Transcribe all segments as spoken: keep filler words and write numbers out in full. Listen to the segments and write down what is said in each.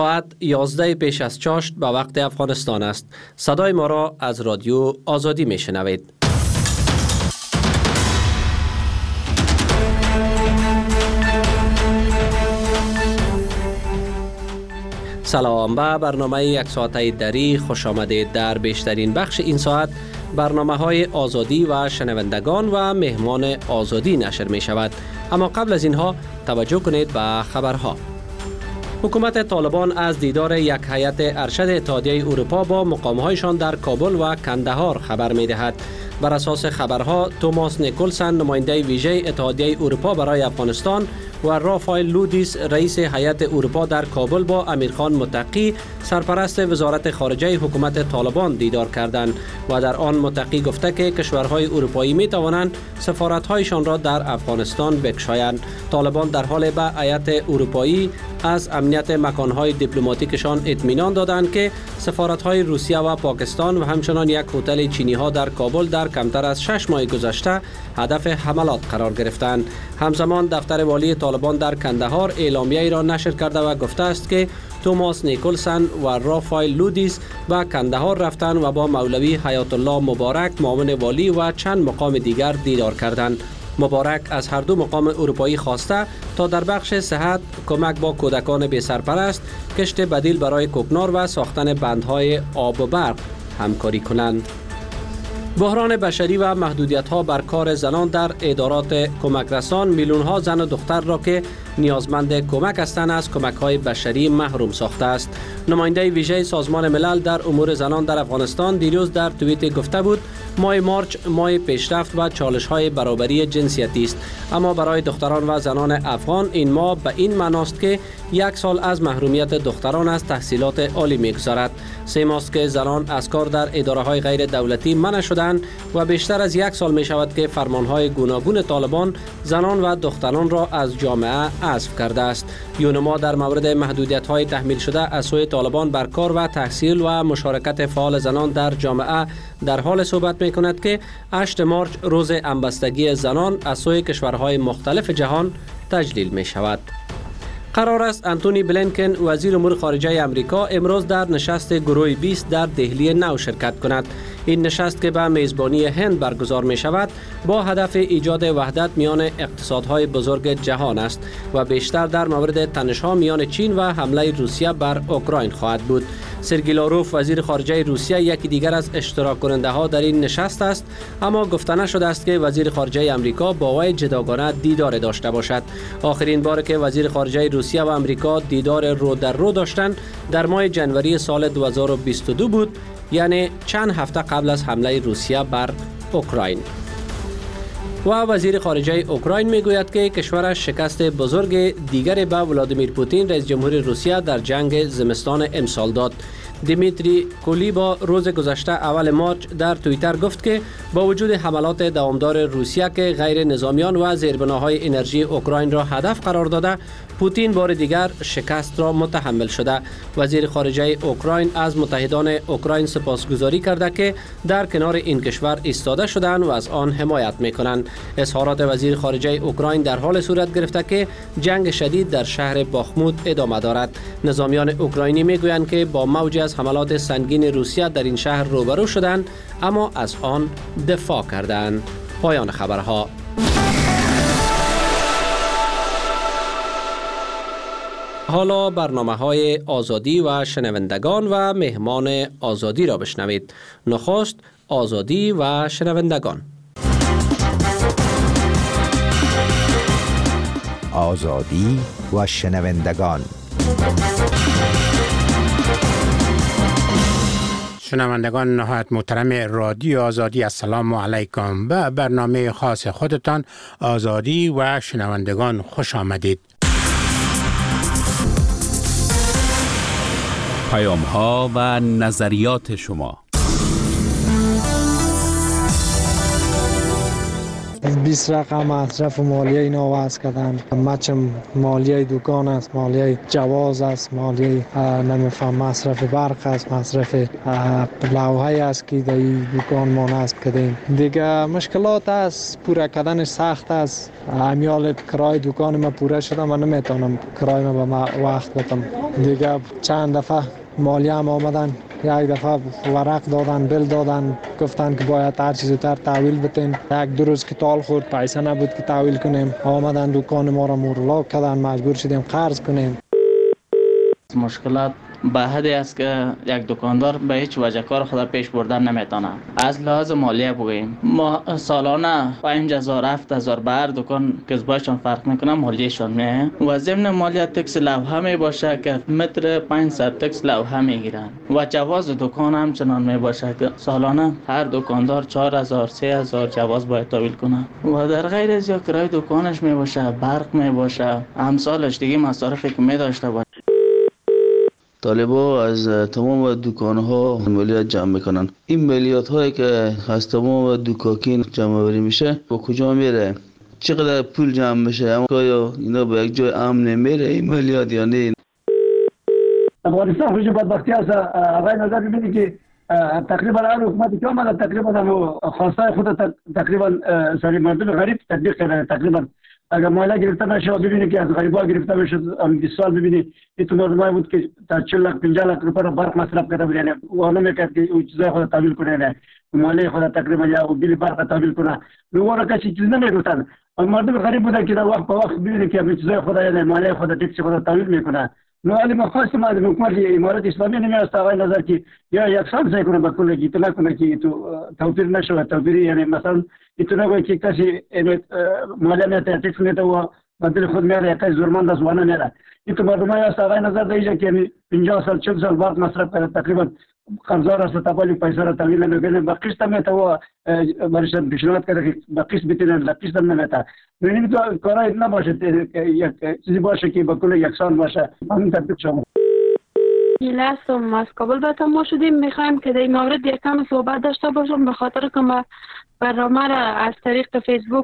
ساعت یازده پیش از چاشت به وقت افغانستان است. صدای ما را از رادیو آزادی می شنوید. سلام، به برنامه یک ساعته دری خوش آمدید. در بیشترین بخش این ساعت برنامه های آزادی و شنوندگان و مهمان آزادی نشر می شود. اما قبل از اینها توجه کنید به خبرها. حکومت طالبان از دیدار یک هیئت ارشد اتحادیه اروپا با مقامهایشان در کابل و کندهار خبر می دهد. بر اساس خبرها، توماس نیکولسن نماینده ویژه اتحادیه اروپا برای افغانستان و رافائل لودیس رئیس هیئت اروپا در کابل با امیرخان متقی سرپرست وزارت خارجه حکومت طالبان دیدار کردند و در آن متقی گفته که کشورهای اروپایی می توانند سفارت‌هایشان را در افغانستان بگشایند. طالبان در حال به هیئت اروپایی از امنیت مکانهای دیپلماتیکشان اطمینان دادند که سفارت‌های روسیه و پاکستان و همچنان یک هتل چینی‌ها در کابل در کمتر از شش ماه گذشته هدف حملات قرار گرفتند. همزمان دفتر والی طالبان در کندهار اعلامیه‌ای را نشر کرده و گفته است که توماس نیکولسن و رافائل لودیس به کندهار رفتند و با مولوی حیات الله مبارک معاون والی و چند مقام دیگر دیدار کردند. مبارک از هر دو مقام اروپایی خواسته تا در بخش صحت، کمک با کودکان بی سرپرست، کشت بدیل برای کوکنار و ساختن بندهای آب و برق همکاری کنند. بحران بشری و محدودیت‌ها بر کار زنان در ادارات کمک رسان میلیون‌ها زن و دختر را که نیازمند کمک هستند از کمک‌های بشری محروم ساخته است. نماینده ویژه سازمان ملل در امور زنان در افغانستان دیروز در توییت گفته بود ماه مارچ ماه پیشرفت و چالش‌های برابری جنسیتی است، اما برای دختران و زنان افغان این ماه به این معناست که یک سال از محرومیت دختران از تحصیلات عالی می‌گذرد. سه ماه است که زنان از کار در اداره‌های غیر دولتی منع شدند و بیشتر از یک سال می شود که فرمانهای گوناگون طالبان زنان و دختران را از جامعه حذف کرده است. یونما در مورد محدودیت‌های تحمیل شده از سوی طالبان بر کار و تحصیل و مشارکت فعال زنان در جامعه در حال صحبت می کند که هشتم مارچ روز همبستگی زنان از سوی کشورهای مختلف جهان تجلیل می شود. قرار است انتونی بلینکن وزیر امور خارجه امریکا امروز در نشست گروه بیست در دهلی نو شرکت کند. این نشست که به میزبانی هند برگزار می شود با هدف ایجاد وحدت میان اقتصادهای بزرگ جهان است و بیشتر در مورد تنش‌ها میان چین و حمله روسیه بر اوکراین خواهد بود. سرگئی لاروف وزیر خارجه روسیه یکی دیگر از اشتراک کننده ها در این نشست است، اما گفته نشده است که وزیر خارجه امریکا با وی جداگانه دیدار داشته باشد. آخرین بار که وزیر خارجه روسیه و امریکا دیدار رو در رو داشتند در ماه جنوری سال دو هزار و بیست و دو بود، یعنی چند هفته قبل از حمله روسیه بر اوکراین. و وزیر خارجه اوکراین میگوید که کشورش شکست بزرگ دیگری به ولادیمیر پوتین رئیس جمهور روسیه در جنگ زمستان امسال داد. دیمیتری کولیبا روز گذشته اول مارچ در توییتر گفت که با وجود حملات دوامدار روسیه که غیر نظامیان و زیربناهای انرژی اوکراین را هدف قرار داده، پوتین بار دیگر شکست را متحمل شده. وزیر خارجه اوکراین از متحدان اوکراین سپاسگزاری کرده که در کنار این کشور ایستاده شدند و از آن حمایت میکنند. اظهارات وزیر خارجه اوکراین در حال صورت گرفته که جنگ شدید در شهر باخموت ادامه دارد. نظامیان اوکراینی میگویند که با موج از حملات سنگین روسیه در این شهر روبرو شدند، اما از آن دفاع کردند. پایان خبرها. حالا برنامه های آزادی و شنوندگان و مهمان آزادی را بشنوید. نخست آزادی و شنوندگان. آزادی و شنوندگان. شنوندگان نهایت محترم رادیو آزادی، السلام علیکم. به برنامه خاص خودتان آزادی و شنوندگان خوش آمدید. پیام ها و نظریات شما. بیست رقم مصرف مالیه اینا وضع کردن. مچم مالیه دکان است، مالیه جواز است، مالیه نمیفهم مصرف برق است، مصرف لوحه است که در دکان ما نصب کردیم. دیگه مشکلات است، پوره کردن سخت است. امیال کرای دکان ما پوره شده، من نمیتونم کرای ما به وقت بدم. دیگه چند دفعه مالیه هم آمدن، یک دفعه ورق دادن، بل دادن، گفتن که باید هر چیز زودتر تحویل بتین. یک دو روز که تال خورد، پیسه نبود که تحویل کنیم. آمدن دکان ما را مورلاک کردن، مجبور شدیم قرض کنیم. مشکلات به حدی است که یک دکاندار به هیچ وجه کار خود پیش بردن نمیتونه. از لحاظ مالیه بگوییم، ما سالانه پنج هزار هفت هزار به هر دکان که زبایشان فرق میکنه مالیهشان میه و ضمن مالیه تکس لوحه می باشه که متر پانصد تکس لوحه میگیرن و جواز دکان هم چنان می باشه که سالانه هر دکاندار چهار هزار سه هزار جواز باید تحویل کنه و در غیر از یا کرای دکانش می باشه، برق می باشه، امثالش دیگه مصارفی که می داشته باشه. طالبا از تمام دکان‌ها مالیات جمع میکنن. این مالیات هایی که از تمام دکاکین جمع آوری میشه با کجا میره؟ چقدر پول جمع میشه؟ اما آیا اینا به یک جای امن میره این مالیات یا نه؟ افغانستان خوش بدبختی است. آقای نظر ببینید که تقریبا هر حکومتی که آمده تقریبا هم خواستای خود تقریبا سری مردم غریب تطبیق کرده. تقریبا اگر مالیه گرفته نشه ببینید که از غریبا گرفته بشه. بیست سال ببینید این مردمایی بود که تا چهل لک پنجاه لک روپیه را برق مصرف کرده بود، یعنی او نمیکرد که او چیزای خود تحویل کنه، نه مالیه خود تقریبا یا بیل برق تحویل کنه. لوگو را کسی چیز نمیگفتن. مردم غریب بودن که وقت به وقت ببینید که چیزای خود یعنی مالیه خود تکس خود تحویل میکنه. نو علی مخواستم از حکومت امارات اسلامی نمیاد آقای نظر که یا یکسان سعی کنه به کل کی اطلاع کنه که تو توفیر نشه. توفیر یعنی مثلا ایتونه نگه که کسی مالیه نمیده تکس نمیده و بدل خود میاره کسی زورمند است و نمیاره. این تو مردمای است آقای نظر دیگه که پنجاه سال چهل سال بعد مصرف کرده تقریبا قرضدار است تقالی پیسه را تحویل نمیکنه. با قسط میته و برش پیشنهاد کرده که با قسط بتینه با قسط نمیته. ببینید تو کارای نباشه یک چیزی باشه که با کل یکسان باشه. همین تطبیق شما. ایلاسم از کابل به ما شدیم. میخوایم که در این مورد یک کم صحبت داشته باشم به خاطر که ما برنامه را از طریق فیسبوک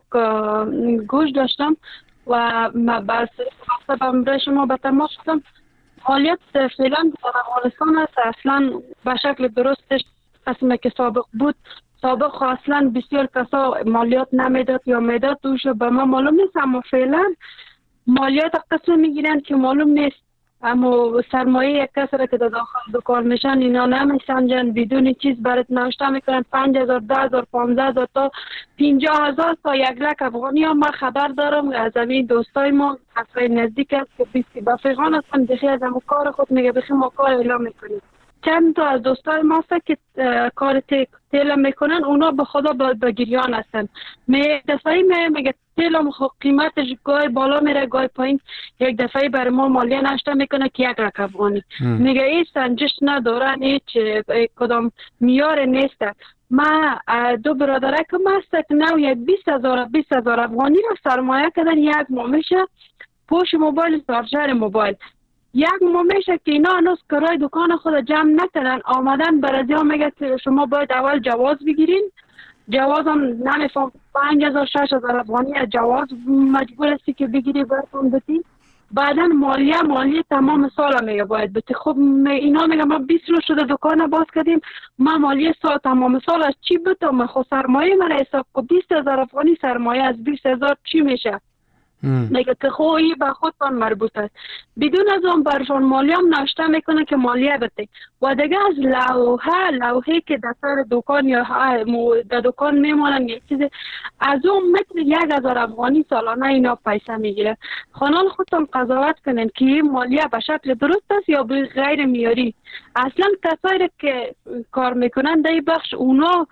گوش داشتم و ما بس برای شما به تماس شدم. مالیات فعلا در افغانستان است اصلا به شکل درستش قسمه که سابق بود. سابق اصلا بسیار کسا مالیات نمیداد یا میداد توش به ما معلوم نیست، اما فعلا مالیات قسم میگیرن که معلوم نیست. اما سرمایه یک کس را که در داخل دکان میشن اینا نمیسنجن، بدون چیز برات نوشته میکنن پنج هزار ده هزار پانزده هزار تا پنجاه هزار تا یک لک افغانی ها. من خبر دارم از همین دوستای ما کسای نزدیک است که بیستی بافغان هستن، بخی از همون کار خود میگه بخی ما کار اعلام میکنیم. چند تا از دوستای ما هست که کار تیل میکنن، اونا به خدا به گریان هستن. می دفعی می میگه تیل قیمتش گای بالا میره گای پایین. یک دفعی بر ما مالیه نشته میکنه که یک لک افغانی. میگه این سنجش ندارن، هیچ کدام میار نیست. ما دو برادره که ما هست که نو یک بیست هزار بیست هزار افغانی را سرمایه کردن. یک ماه میشه پوش موبایل چارجر موبایل. یک ماه میشه که اینا هنوز کرای دکان خود جمع نکردن. آمدن برازی ها میگه که شما باید اول جواز بگیرین. جواز هم نمیفهم پنج هزار شش هزار افغانی جواز مجبور هستی که بگیری براتون بتی. بعدا مالیه مالیه تمام سال میگه باید بتی. خب اینا میگه ما بیست روز شده دکان باز کردیم، ما مالیه سال تمام سال از چی بتم؟ خب سرمایه من حساب کو بیست هزار افغانی سرمایه از بیست هزار چی میشه؟ میگه که خویی به خودتان مربوط است. بدون از اون برشان مالیه هم نوشته میکنه که مالیه بده. و دیگه از لوحه لوحه که در سر دکان یا در دکان میمونن یک چیز از اون متر یک هزار افغانی سالانه اینا پیسه میگیره. خانال خودتان قضاوت کنین که این مالیه به شکل درست است یا به غیر معیاری. اصلا کسایی که کار میکنن در این بخش اونا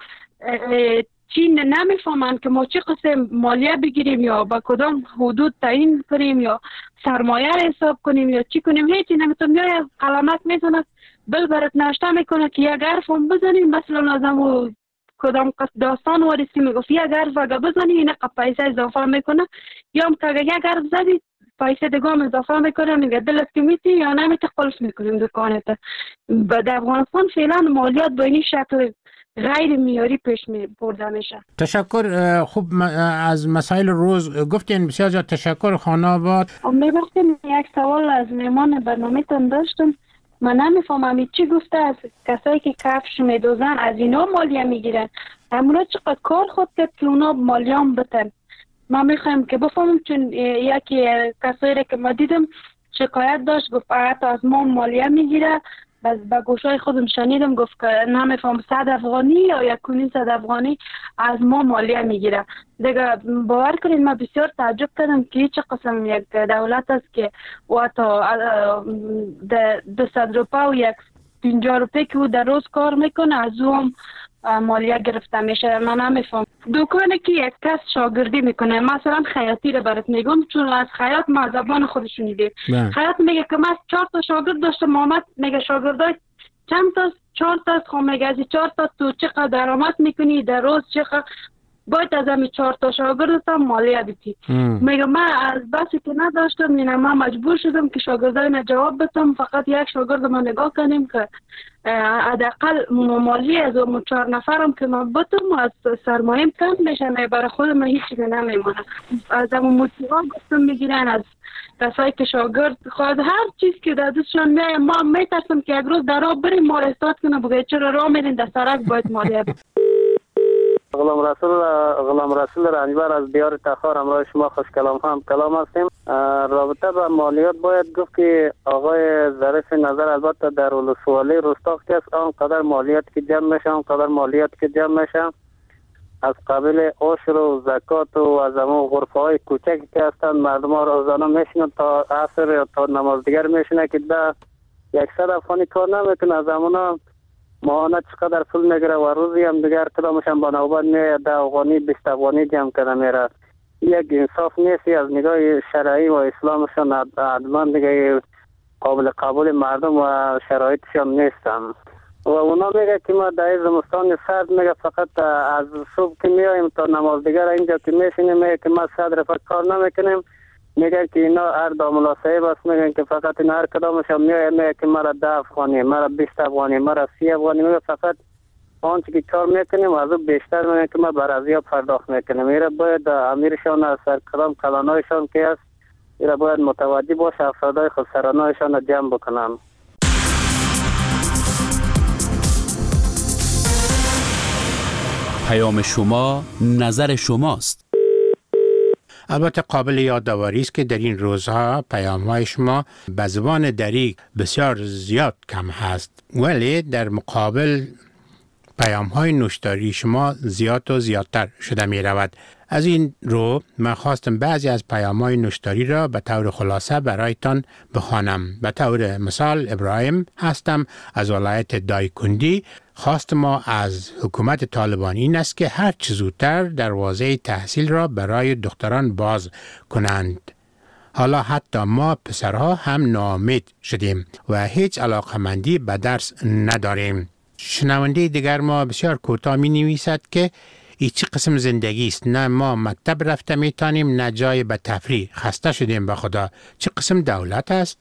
چی نمیفهمند که ما چه قسم مالیه بگیریم یا با کدام حدود تعیین کنیم یا سرمایه حساب کنیم یا چی کنیم. هیچی نمیتونم. یا علامت میزنه بل برات نوشته میکنه که یک حرف هم بزنیم مثلا از همو کدام داستان وارسی میگفت یک حرف اگه بزنی این پیسه اضافه میکنه، یا هم که اگه یک حرف زدی پیسه دیگه هم اضافه میکنه. میگه دلت که میتی یا نمیتی خلص میکنیم دکانت. در افغانستان فعلا مالیات به این شکل غیر معیاری پیش می برده میشه. تشکر. خوب از مسائل روز گفتین، بسیار زیاد تشکر خانم آباد. می‌بخشید یک سوال از مهمان برنامه تان داشتم. من نمیفهمم چی گفته از کسایی که کفش میدوزن از اینا مالیه میگیرن. همونا چقدر کار خود که اونا مالیه هم بتن. من میخوایم که بفهمم، چون یکی کسایی که ما دیدم شکایت داشت، گفت حتی از ما مالیه میگیره. بس با گوشای خودم شنیدم گفت که نمیفهم صد افغانی یا یک کنی صد افغانی از ما مالیه میگیره. دیگه باور کنید من بسیار تعجب کردم که چه قسم یک دولت است که و تا دویست روپیه و یک پنجاه روپیه که او در روز کار میکنه از او هم مالیه گرفته میشه. من نمیفهم. دکانی که یک کس شاگردی میکنه، مثلا خیاطی رو برات میگم چون از خیاط ما زبان خودش شنیدیم. خیاط میگه که من چهار تا شاگرد داشتم، محمد میگه شاگردای چند تا؟ چهار تا. خب میگه از چهار تا تو چقدر درآمد میکنی در روز؟ چقدر باید از همین چهار تا شاگردت هم مالیه بدی. میگه من از بسی که نداشتم، یعنی من مجبور شدم که شاگردای جواب بدم. فقط یک شاگرد ما نگاه کنیم که حداقل مالی از اون چهار نفرم که من بدم از سرمایه‌ام کم بشه، برای خودم هیچی نمیمونه. از همون موسیقا گفتم میگیرن، از کسایی که شاگرد خواهد هر چیز که در دستشان میه. ما میترسم که یک روز در راه بریم ما را استاد کنه بگه چرا راه میرین در سرک باید مالیه بدیم. غلام رسول غلام رسول رنجبر از دیار تخار همراه شما خوش کلام هم کلام هستیم. رابطه با مالیات باید گفت که آقای ظریف نظر البته در ولسوالی رستاق که است آنقدر مالیات که جمع میشه آنقدر مالیات که جمع میشه از قبیل عشر و زکات و از همون غرفه های کوچکی که هستند مردم ها روزانه میشنن تا عصر یا تا نماز دیگر میشنه که ده یکصد افغانی کار نمیکنه. از همونا ماهانه چقدر پول میگیره و روزی هم دیگر کدامش هم با نوبت میاد ده افغانی بیست افغانی جمع کنه میره. یک انصاف نیستی از نگاه شرعی و اسلامشان عدلا دیگه قابل قبول مردم و شرایطشان نیستن. و اونا میگه که ما در زمستان سرد میگه فقط از صبح که میایم تا نماز دیگر اینجا که میشینیم میگه که ما صد رفت کار نمیکنیم. میگه که اینا هر داملا صاحب است میگن که فقط این هر کدامش هم میگه میگه که مرا ده افغانی مرا بیست افغانی مرا سی افغانی میگه فقط آنچه که کار میکنیم از او بیشتر میگه که ما بر از یا پرداخت میکنیم. ایره باید امیرشان از سرکلام کلانایشان که است ایره باید متوجه باشه افرادای خسرانایشان را جمع بکنن. پیام شما نظر شماست. البته قابل یادآوری است که در این روزها پیام‌های شما به زبان دری بسیار زیاد کم هست، ولی در مقابل پیام‌های نوشتاری شما زیاد و زیادتر شده می رود. از این رو من خواستم بعضی از پیام‌های نوشتاری را به طور خلاصه برایتان بخوانم. به طور مثال ابراهیم هستم از ولایت دایکندی. خواست ما از حکومت طالبان این است که هر چه زودتر دروازه تحصیل را برای دختران باز کنند. حالا حتی ما پسرها هم ناامید شدیم و هیچ علاقمندی به درس نداریم. شنونده دیگر ما بسیار کوتاه می نویسد که این چه قسم زندگی است؟ نه ما مکتب رفته میتونیم نه جای به تفریح. خسته شدیم به خدا. چه قسم دولت است؟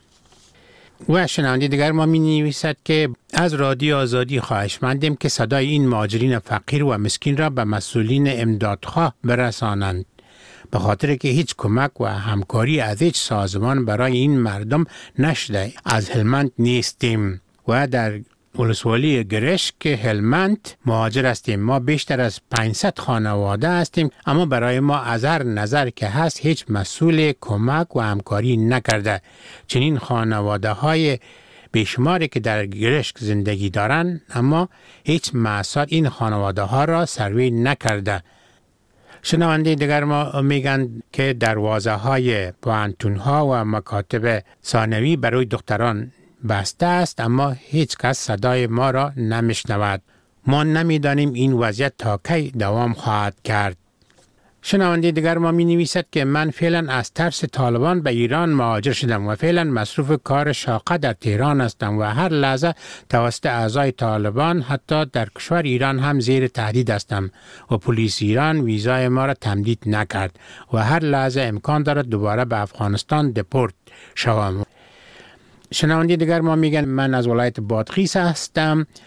و شنونده دیگر ما می نویسد که از رادیو آزادی خواهشمندیم که صدای این مهاجرین فقیر و مسکین را به مسئولین امدادخواه برسانند، به خاطر که هیچ کمک و همکاری از هیچ سازمان برای این مردم نشده. از هلمند نیستیم و در ولسوالی گرشک که هلمند مهاجر هستیم. ما بیشتر از پانصد خانواده هستیم، اما برای ما از هر نظر که هست هیچ مسئول کمک و همکاری نکرده. چنین خانواده های بیشماری که در گرشک زندگی دارند، اما هیچ مسئول این خانواده ها را سروی نکرده. شنونده دیگر ما میگن که دروازه های پوهنتون ها و مکاتب ثانوی برای دختران بسته است، اما هیچ کس صدای ما را نمیشنود. ما نمیدانیم این وضعیت تا کی دوام خواهد کرد. شنونده دیگر ما می نویسد که من فعلا از ترس طالبان به ایران مهاجر شدم و فعلا مصروف کار شاقه در تهران هستم و هر لحظه توسط اعضای طالبان حتی در کشور ایران هم زیر تهدید هستم و پلیس ایران ویزای ما را تمدید نکرد و هر لحظه امکان دارد دوباره به افغانستان دپورت شوم. شنونده دیگر ما میگن من از ولایت بادغیس هستم.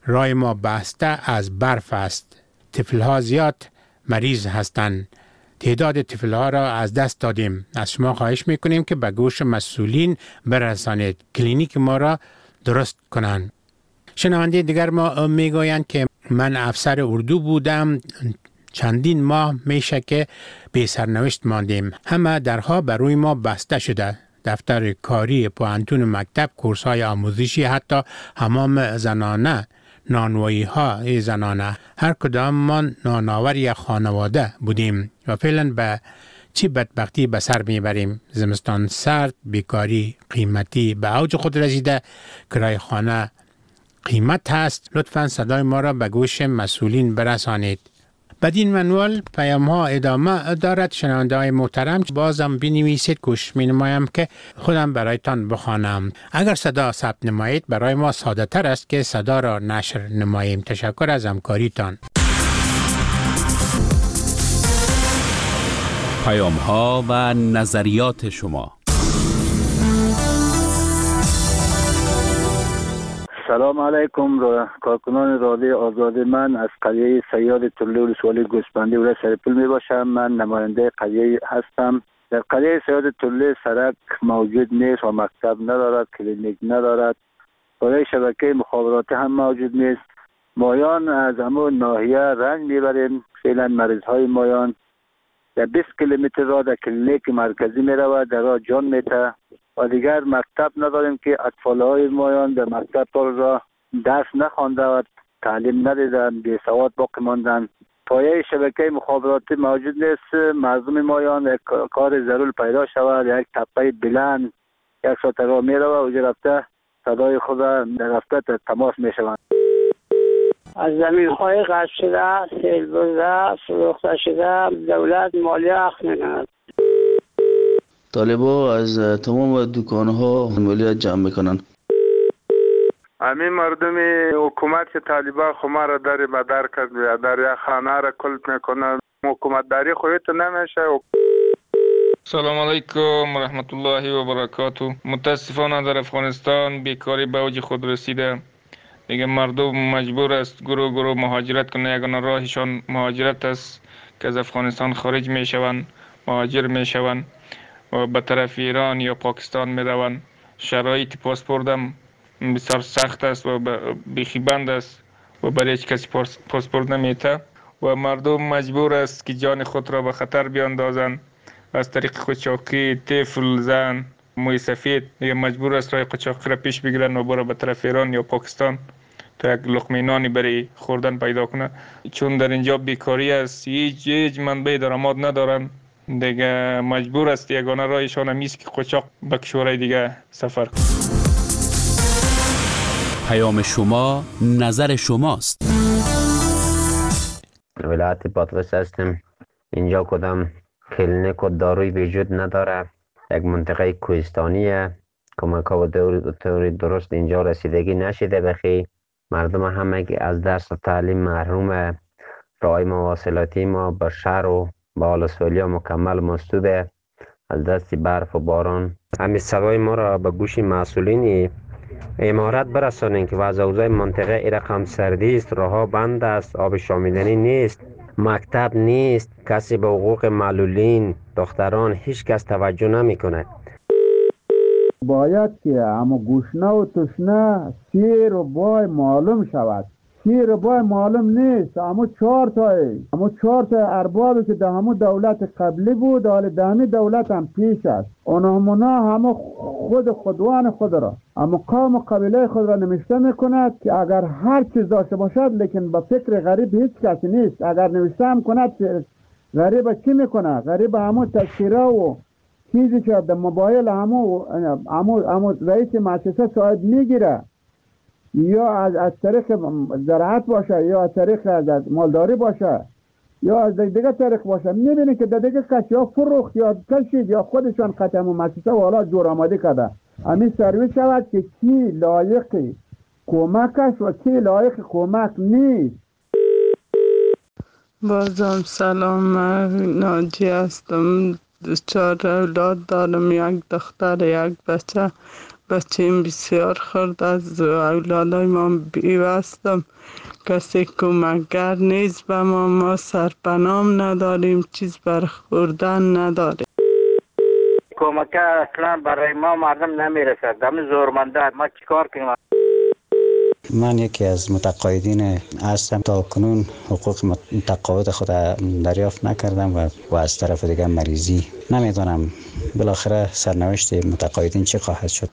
راه ما بسته از برف است. طفل‌ها زیاد مریض هستند. تعداد طفل‌ها را از دست دادیم. از شما خواهش میکنیم که به گوش مسئولین برسانید. کلینیک ما را درست کنند. شنونده دیگر ما میگویند که من افسر اردو بودم. چندین ماه میشه که بی سرنوشت ماندیم. همه درها بر روی ما بسته شده. دفتر کاری، پوهنتون، مکتب، کورس های آموزشی، حتی حمام زنانه، نانوایی ها زنانه. هر کدام ما نانآور یک خانواده بودیم و فعلا به چی بدبختی به سر میبریم. زمستان سرد، بیکاری قیمتی به اوج خود رسیده، کرایه خانه قیمت هست. لطفاً صدای ما را به گوش مسئولین برسانید. بدین منوال پیام ها ادامه دارد. شنونده های محترم بازم بنویسید، کوشش می نمایم که خودم برایتان بخوانم. اگر صدا ثبت نمایید برای ما ساده تر است که صدا را نشر نماییم. تشکر از همکاریتان. پیام ها و نظریات شما. سلام علیکم را کارکنان رادیو آزادی. من از قریه سیاد طلوع ولسوالی گوسفندی ولایت سرپل می باشم. من نماینده قریه هستم. در قریه سیاد طلوع سرک موجود نیست و مکتب ندارد، کلینیک ندارد، برای شبکه مخابراتی هم موجود نیست. مایان از همون ناحیه رنج میبریم. فعلا مریض های مایان در بیست کیلومتر راه در کلینیک مرکزی می رود، در راه جان میته و دیگر مکتب نداریم که اطفال های مایان در مکتب را درس نخوانده و تعلیم ندیدن، بی سواد باقی ماندن. پایه شبکه مخابراتی موجود نیست. مردم مایان یک کار ضرور پیدا شود، یک تپه بلند یک ساعت راه می رود و اونجا رفته صدای خود در رفته تماس می شوند. از زمین های غصب شده، سیل برده، فروخته شده، دولت مالیه اخذ می‌کند. طالبا از تمام دکان‌ها مالیات جمع میکنن. همین مردم حکومت که طالبان خما را در مدار کرد و در یک خانه را کلپ میکنن. حکومت داری خودت نمیشه. سلام علیکم و رحمت الله و برکاته. متاسفانه در افغانستان بیکاری به اوج خود رسیده. دیگه مردم مجبور است گروه گروه مهاجرت کنه. یگانه راهشان مهاجرت است که از افغانستان خارج میشوند، مهاجر میشوند و به طرف ایران یا پاکستان می روند. شرایط پاسپورت هم بسیار سخت است و بیخی بند است و برای هیچ کسی پاسپورت نمیته و مردم مجبور است که جان خود را به خطر بیاندازند. از طریق قاچاقی طفل، زن، موی سفید دیگه مجبور است راه قاچاقی را پیش بگیرن و برای به طرف ایران یا پاکستان تا یک لقمه نانی برای خوردن پیدا کنه. چون در اینجا بیکاری است، هیچ هیچ منبع درآمد ندارن، دیگه مجبور است یگانه راهشان همیست که قاچاق به کشورهای دیگه سفر کنه. پیام شما نظر شماست. ولایت بادغیس هستم. اینجا کدام کلینیک و داروی وجود نداره. یک منطقه کوهستانیه. کمک ها و طور درست اینجا رسیدگی نشده. بخی مردم همه از درس و تعلیم محرومه. راه مواصلاتی ما به شهر و با ولسوالی مکمل مسدوده از دست برف و باران. همین صدای ما را به گوش مسئولین امارات برسانید که وضع اوضاع منطقه ای رقم سردی است، راه بند است، آب شامیدنی نیست، مکتب نیست، کسی به حقوق معلولین دختران هیچ کس توجه نمی کند. باید که اما گوشنه و تشنه سیر و بای معلوم شود. سیر و بای معلوم نیست. اما چهار تای اما چهار تای اربابی که در همون دولت قبلی بود، حال در همین دولت هم پیش است. اونها همه خود خودوان خود را، اما قوم و قبیله خود را نوشته میکند که اگر هر چیز داشته باشد لیکن به فکر غریب هیچ کسی نیست. اگر نوشته هم کند غریب چی میکنه؟ غریب همون تذکیره و چیزی که در موبایل همون همون همون رئیس مؤسسه ساعت میگیره، یا از از طریق زراعت باشه، یا از طریق از مالداری باشه، یا از دیگه طریق باشه، میبینی که در دیگه کسی یا فروخت یا کشید یا خودشان قطعه مؤسسه و حالا جور آماده کرده. همین سرویس شود که کی لایق کمک است و کی لایق کمک نیست. بازم سلام، من ناجی هستم. چهار اولاد دارم، یک دختر یک بچه. بچه‌ام بسیار خرد از اولادای ما بیوستم. کسی کمکگر نیست به ما. ما سرپنام نداریم، چیز برخوردن نداریم. کمک اصلا برای ما مردم نمیرسد. دم زورمنده ما چیکار کنیم؟ من یکی از متقاعدین هستم. تا کنون حقوق متقاعد خود دریافت نکردم و, و از طرف دیگر مریضی. نمیدونم بالاخره سرنوشت متقاعدین چه خواهد شد.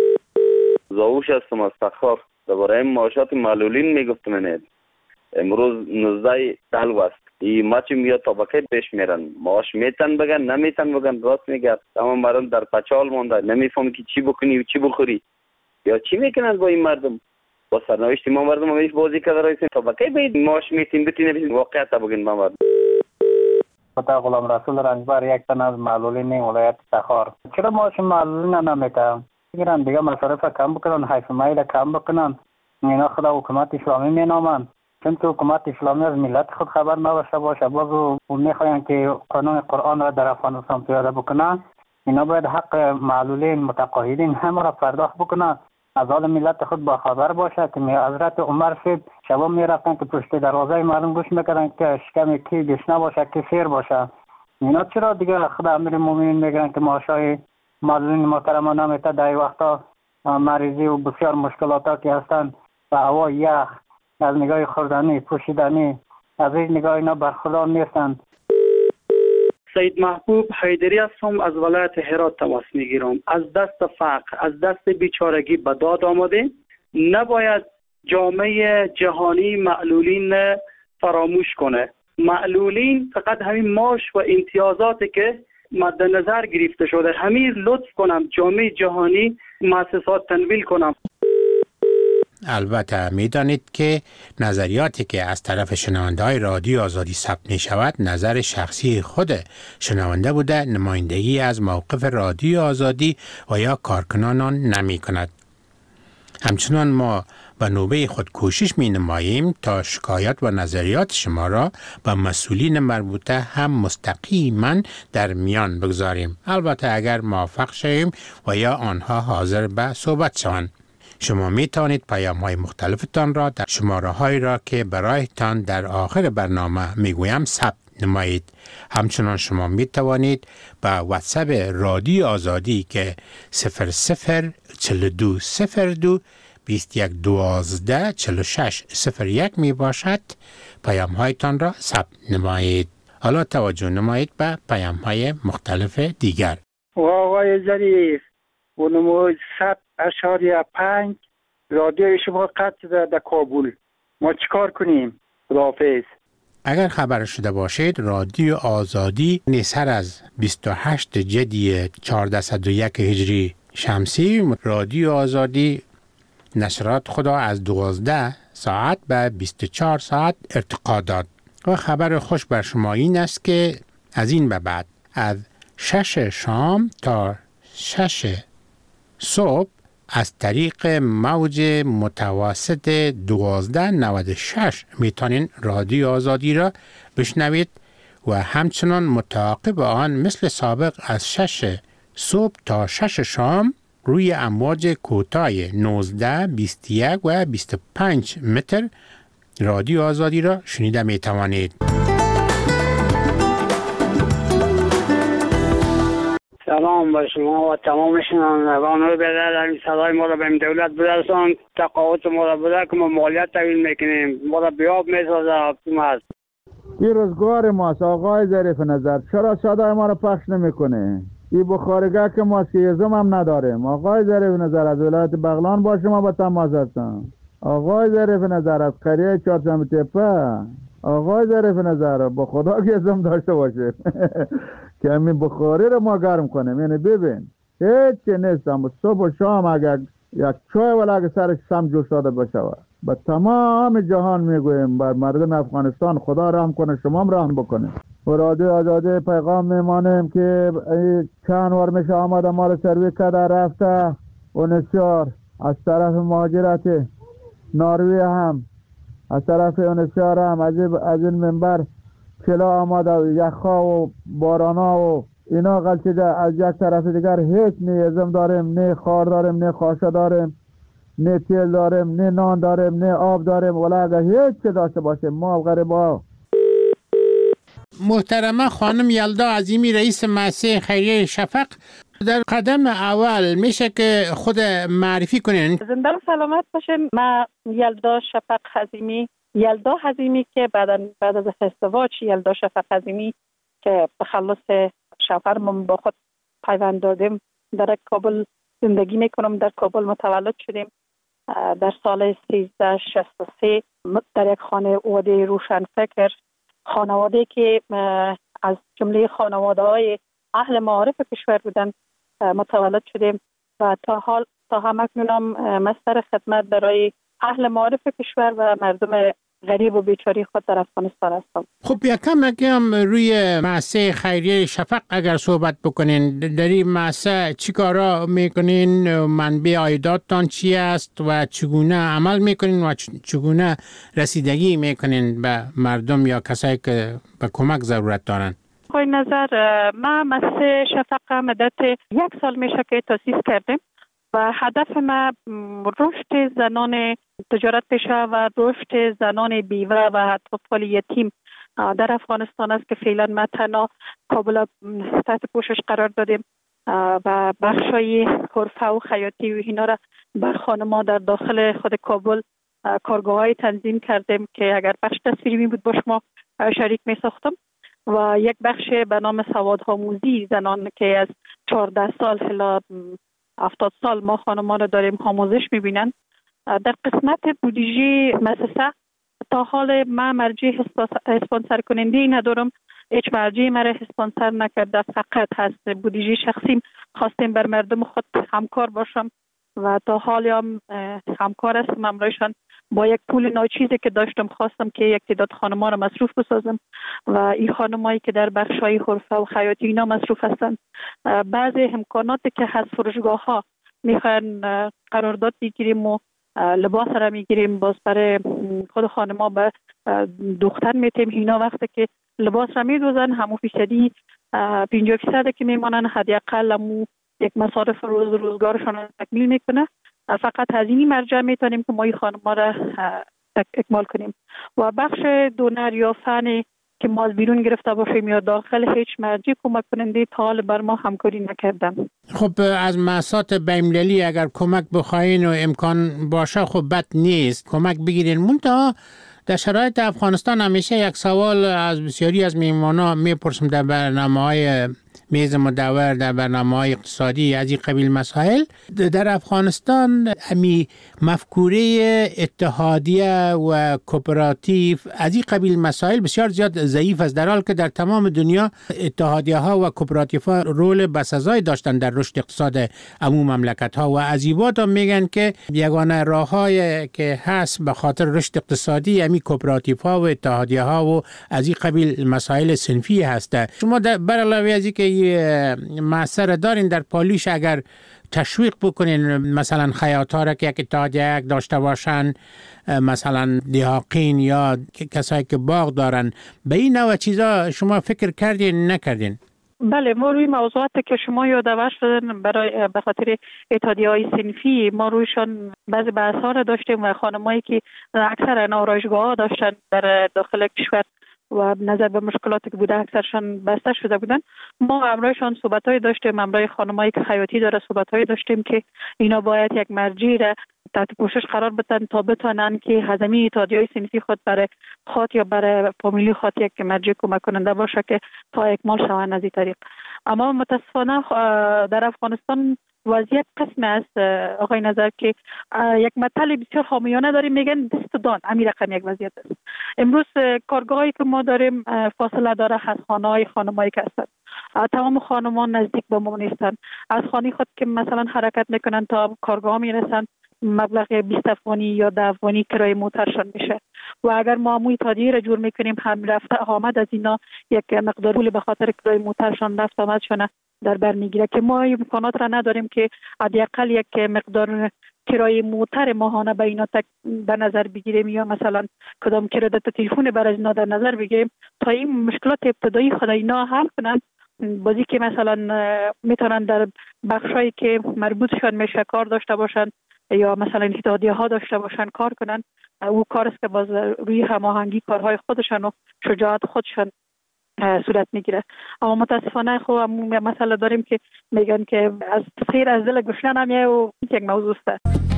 زاوش هستم از تخار. درباره معاشات معلولین میگفتم. نه امروز نوزده سال است. این ما چی میاد طبقه پیش میرن. معاش میتن بگن نمیتن بگن. راست میگه. تمام مردم در پچال مونده. نمیفهمی که چی بکنی و چی بخوری یا چی میکنن با این مردم. با سرنوشت ما مردم همیش بازی کرده رایسین طبقه بید معاش میتین بتین واقعیت بگین با مردم. خدا غلام رسول رنجبر یک تن از معلولین ولایت تخار. چرا معاش معلولین نمیتن؟ میگن دیگه مصارف کم بکنن، حیث مایل کم بکنن. اینا خدا حکومت اسلامی مینامن. چون که حکومت اسلامی از ملت خود خبر نباشه باشه، باز میخواین که قانون قرآن را در افغانستان پیاده بکنن. اینا باید حق معلولین متقاعدین همه را پرداخت بکنن. از حال ملت خود با خبر باشه که حضرت عمر شد شبا میرفتن که پشت دروازه مردم گوش میکردن که شکم کی گشنه باشه که سیر باشه. اینا چرا دیگه خدا امیر مومنین میگن که معاشای معلولین محترم نمیته؟ در وقتا مریضی و بسیار مشکلاتا که هستن و هوا یخ، از نگاه خوردنی پوشیدنی، از این نگاه اینا برخوردار نیستن. سید محبوب حیدری هستم، از ولایت هرات تماس میگیرم. از دست فقر، از دست بیچارگی به داد آمده. نباید جامعه جهانی معلولین فراموش کنه. معلولین فقط همین معاش و امتیازاتی که مد نظر گرفته شده، همین لطف کنم جامعه جهانی مؤسسات تنویل کنم. البته میدانید که نظریاتی که از طرف شنونده های رادیو آزادی ثبت می شود نظر شخصی خود شنونده بوده، نمایندگی از موقف رادیو آزادی و یا کارکنانان نمی کند. همچنان ما به نوبه خود کوشش می نماییم تا شکایات و نظریات شما را به مسئولین مربوطه هم مستقیما در میان بگذاریم، البته اگر موافق شویم و یا آنها حاضر به صحبت شوند. شما می توانید پیام های مختلفتان را در شماره هایی را که برایتان در آخر برنامه می گویم ثبت نمایید. همچنان شما می توانید به واتساپ رادیو آزادی که صفر صفر چهل و دو صفر دو بیست و یک دوازده چهل و شش صفر یک می باشد پیام هایتان را ثبت نمایید. حالا توجه نمایید به پیام های مختلف دیگر. آقای ظریف، و نموز صد اشاریه پنج رادیو شما قطع شده در کابل. ما چیکار کنیم؟ خداحافظ. اگر خبر شده باشید رادیو آزادی نیسر از بیست و هشت جدی چهارصد و یک هجری شمسی رادیو آزادی نشرات خدا از دوازده ساعت به بیست و چهار ساعت ارتقا داد. و خبر خوش بر شما این است که از این به بعد از شش شام تا شش صبح از طریق موج متوسط دوازده نود و شش میتونین رادیو آزادی را بشنوید و همچنان متعاقب آن مثل سابق از شش صبح تا شش شام روی امواج کوتاه نوزده، بیست و یک و بیست و پنج متر رادیو آزادی را شنیده میتوانید. سلام با شما و تمام شنوندگان رو بده در این صدای ما را به این دولت برسان. تقاعد ما را بده که ما مالیات تحویل میکنیم، ما را بیاب میسازه حکومت. این روزگار ماست آقای ظریف نظر، چرا صدای ما را پخش نمیکنه؟ این بخارگاه که ما سیزم هم نداریم. آقای ظریف نظر از ولایت بغلان با شما با تماس هستم. آقای ظریف نظر از قریه چهارشنبه تپه. آقای ظریف نظر با خدا که ازم داشته باشه که همین بخاری رو ما گرم کنیم. یعنی ببین هیچ چی نیستم، صبح و شام اگر یک چای ولی اگر سرش سم جوش داده باشه با تمام جهان میگویم بر مردم افغانستان خدا رحم کنه، شما هم رحم بکنه. و رادیو آزادی پیغام میمانیم که چند وار میشه آمده ما رو سروی کرده رفته و نسیار از طرف مهاجرت ناروی هم از طرف نسیار هم از این منبر کلا آمده و یخا و بارانا و اینا غلطیده. از یک طرف دیگر هیچ نه ازم داریم، نه خار داریم، نه خاشه داریم، نه تیل داریم، نه نان داریم، نه آب داریم. ولی اگر هیچ چه داشته باشیم ما غریبا. محترمه خانم یلدا عظیمی رئیس مؤسسه خیریه شفق، در قدم اول میشه که خود معرفی کنین. زنده و سلامت باشین. من یلدا شفق عظیمی، یلدا عظیمی که بعد بعد از ازدواج یلدا شفق عظیمی که به خلاص شوهرم با خود پیوند دادیم در کابل زندگی میکنم. در کابل متولد شدیم در سال سیزده شصت و سه در یک خانه واده روشنفکر، خانواده که از جمله خانواده های اهل معارف کشور بودن متولد شدیم و تا حال تا همکنون مستر خدمت برای اهل معارف کشور و مردم غریب و بیچاری خود در افغانستان هستم. خب یکم یکم روی مؤسسه خیریه شفق اگر صحبت بکنین، در این مؤسسه چی کارا میکنین؟ منبع عایداتتان چی است و چگونه عمل میکنین و چگونه رسیدگی میکنین به مردم یا کسایی که به کمک ضرورت دارن؟ آقای نظر، ما مؤسسه شفق مدت یک سال میشه که تأسیس کردیم و هدف ما رشد زنان تجارت پیشه و رشد زنان بیوه و اطفال یتیم در افغانستان است که فعلا ما تنها کابل تحت پوشش قرار دادیم و بخشای حرفه و خیاطی و اینا را بر خانم‌ها در داخل خود کابل کارگاه‌های تنظیم کردیم که اگر بخش تصویری بود با شما شریک می ساختم و یک بخش به نام سوادآموزی زنان که از چهارده سال الی هفتاد سال ما خانم‌ها را داریم آموزش می‌بینن. در قسمت بودجه مؤسسه تا حال ما مرجع اسپانسر کننده ندارم، هیچ مرجع مرا اسپانسر نکرده، فقط هست بودجه شخصیم خواستیم بر مردم خود همکار باشم و تا حال هم همکار هستم همراهشان. با یک پول ناچیزی که داشتم خواستم که یک تعداد خانم‌ها را مصروف بسازم و این خانمایی که در بخش‌های حرفه و خیاطی اینا مصروف هستند بعضی امکاناتی که از فروشگاه‌ها میخواین قرارداد بگیریم و لباس را میگیریم باز برای خود خانم‌ها به دختر میتیم. اینا وقتی که لباس را میدوزن همون فیصدی پنجاه درصد که میمانن حداقل همون یک مصارف روز روزگارشان را تکمیل میکنه. فقط از این مرجع میتونیم که ما این خانم‌ها را اکمال کنیم و بخش دونر یا فنی که ما از بیرون گرفته باشیم یا داخل هیچ مرجع کمک کننده تا حال بر ما همکاری نکردن. خب از مؤسسات بین‌المللی اگر کمک بخواین و امکان باشه خب بد نیست کمک بگیرین. منتها در شرایط افغانستان همیشه یک سوال از بسیاری از میهمانان میپرسم در برنامه‌های میز مدور، در برنامه‌های اقتصادی از این قبیل مسائل. در افغانستان امی مفکوره اتحادیه و کوپراتیو از این قبیل مسائل بسیار زیاد ضعیف است، در حالی که در تمام دنیا اتحادیه ها و کوپراتیو ها رول بسزایی داشتن در رشد اقتصاد عموم مملکت ها و از این بعد میگن که یگانه راه‌های که هست به خاطر رشد اقتصادی امی کوپراتیو ها و اتحادیه ها و از این قبیل مسائل صنفی هست. شما بر علاوه از اینکه مؤثر دارین در پالیش اگر تشویق بکنین مثلا خیاط‌ها را که یک اتحادیه داشته باشن، مثلا دیهاقین یا کسایی که باغ دارن، به این نوع چیزا شما فکر کردین نکردین؟ بله، ما روی موضوعاتی که شما یادآور شدن برای به خاطر اتحادیه‌های صنفی ما رویشان بعضی بحث‌ها را داشتیم و خانمایی که اکثر آرایشگاه‌ها داشتن در داخل کشور و نظر به مشکلاتی که بوده اکثرشان بسته شده بودن، ما همراهشان صحبت‌های داشتیم، همراه خانمایی که خیاطی داره صحبت‌های داشتیم که اینا باید یک مرجع را تحت پوشش قرار بدن تا بتونن که هزینه اتحادیه‌های صنفی خود برای خود یا برای فامیلی خود یک مرجع کمک کننده باشه که تا اکمال شوند از این طریق. اما متاسفانه در افغانستان وضعیت قسم است آقای نظر که یک مطلب بسیار خامیانه داریم، میگن دست دان همین رقم یک وضعیت است. امروز کارگاهی که ما داریم فاصله داره از خانه‌های خانمایی که هستند. تمام خانمان نزدیک به ما نیستند. از خانه خود که مثلا حرکت میکنن تا کارگاه میرسن مبلغ بیست افغانی یا ده افغانی کرایه موترشان میشه و اگر ما موی تادیه را جور میکنیم هم رفته آمد از اینا یک مقدار پول به خاطر کرایه موترشان رفت آمدشان در بر میگیره که ما امکانات را نداریم که حداقل یک مقدار کرایه موتر ماهانه به اینا تک در نظر بگیریم یا مثلا کدام کردت تلفن برای اینا در نظر بگیریم تا این مشکلات ابتدایی خود اینا حل کنند. بازی که مثلا میتونن در بخشایی که مربوطشان میشه کار داشته باشن یا مثلا اتحادیه ها داشته باشن کار کنن، او کار است که باز روی هماهنگی کارهای خودشان و شجاعت خودشان صورت میگیره. اما متاسفانه خب مسئله داریم که میگن که از خیر از دل گشنه نمیه و یک موضوع است.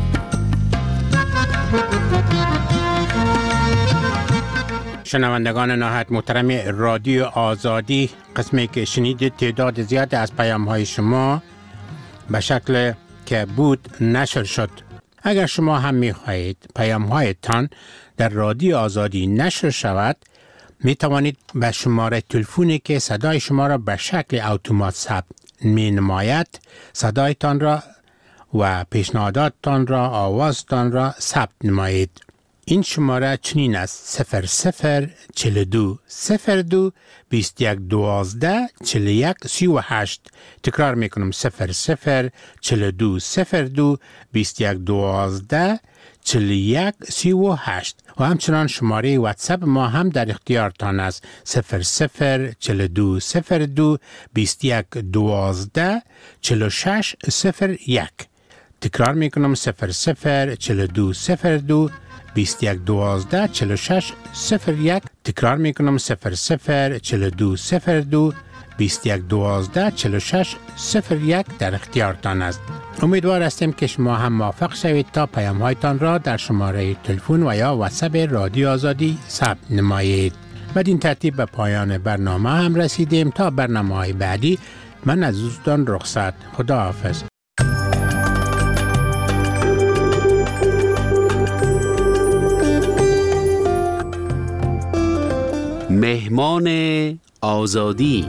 شنوندگان نهایت محترم رادیو آزادی، قسمی که شنیدید تعداد زیاد از پیام های شما به شکل که بود نشر شد. اگر شما هم می خواهید پیام هایتان در رادیو آزادی نشر شود، می توانید به شماره تلفنی که صدای شما را به شکل اتومات ثبت می نماید صدایتان را و پیشنهاداتتان را، آوازتان را ثبت نمایید. این شماره چنین است: صفر صفر چل دو صفر دو بیست یک دوازده چل یک سی و هشت. تکرار میکنم: صفر صفر چل دو صفر دو بیست یک دوازده چل یک سی و هشت. و همچنان شماره واتساپ ما هم در اختیارتان است: صفر صفر چل دو صفر دو بیست یک دوازده چل شش صفر یک. تکرار میکنم: صفر صفر چل دو صفر دو بیست یک دوازده چل شش صفر یک. تکرار میکنم: صفر صفر چل دو صفر دو بیست یک دوازده چل شش صفر یک در اختیارتان است. امیدوار هستیم که شما هم موفق شوید تا پیام هایتان را در شماره تلفن و یا واتساپ رادیو آزادی ثبت نمایید. بدین ترتیب به پایان برنامه هم رسیدیم. تا برنامه های بعدی من از دوستان رخصت. خدا حافظ. مهمان آزادی.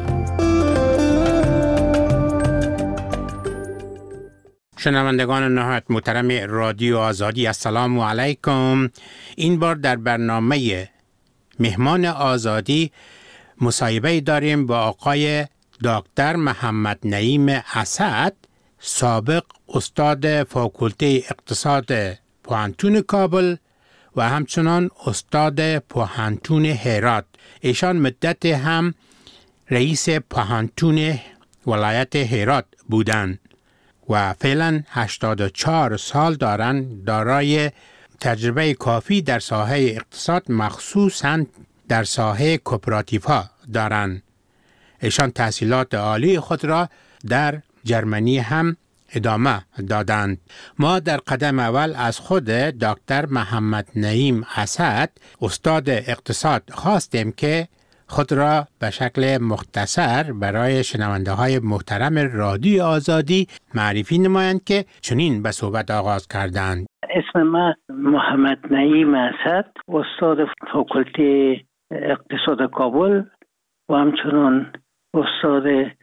شنوندگان نهایت محترم رادیو آزادی، السلام علیکم. این بار در برنامه مهمان آزادی مصاحبه داریم با آقای دکتر محمد نعیم اسد، سابق استاد فاکولته اقتصاد پوهنتون کابل و همچنان استاد پوهنتون هرات. ایشان مدت هم رئیس پوهنتون ولایت هرات بودند و فعلا هشتاد و چهار سال دارند. دارای تجربه کافی در ساحه اقتصاد، مخصوصاً در ساحه کوپراتیف ها دارند. ایشان تحصیلات عالی خود را در جرمنی هم ادامه دادند. ما در قدم اول از خود دکتر محمد نعیم اسد، استاد اقتصاد، خواستیم که خود را به شکل مختصر برای شنونده های محترم رادیو آزادی معرفی نمایند که چنین به صحبت آغاز کردند. اسم من محمد نعیم اسد، استاد فاکولته اقتصاد کابل و همچنان استاد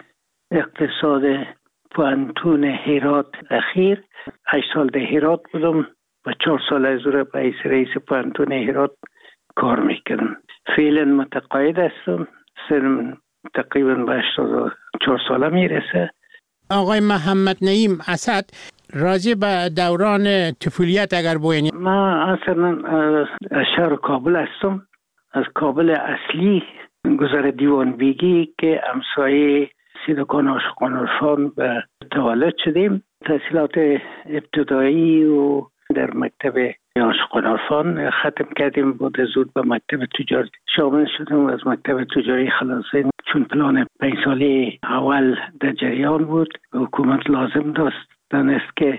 اقتصاد پوهنتون هرات اخیر. هشت سال در هرات بودم و چهار سال از اون به حیث رئیس پوهنتون هرات کار میکردم. فعلا متقاعد هستم. سنم تقریبا به هشتاد و چهار ساله میرسه. آقای محمد نعیم اسد، راجع به دوران طفولیت اگر بگویید. من اصلا از شهر کابل هستم، از کابل اصلی گذر دیوان بیگی که همسایه سیدکان عاشقان عرفان به تولد شدیم. تحصیلات ابتدایی و در مکتب عاشقان عرفان ختم کردیم. بعد زود به مکتب تجاری شامل شدیم و از مکتب تجاری خلاصیم، چون پلان پنج ساله اول در جریان بود. حکومت لازم داشت دانست که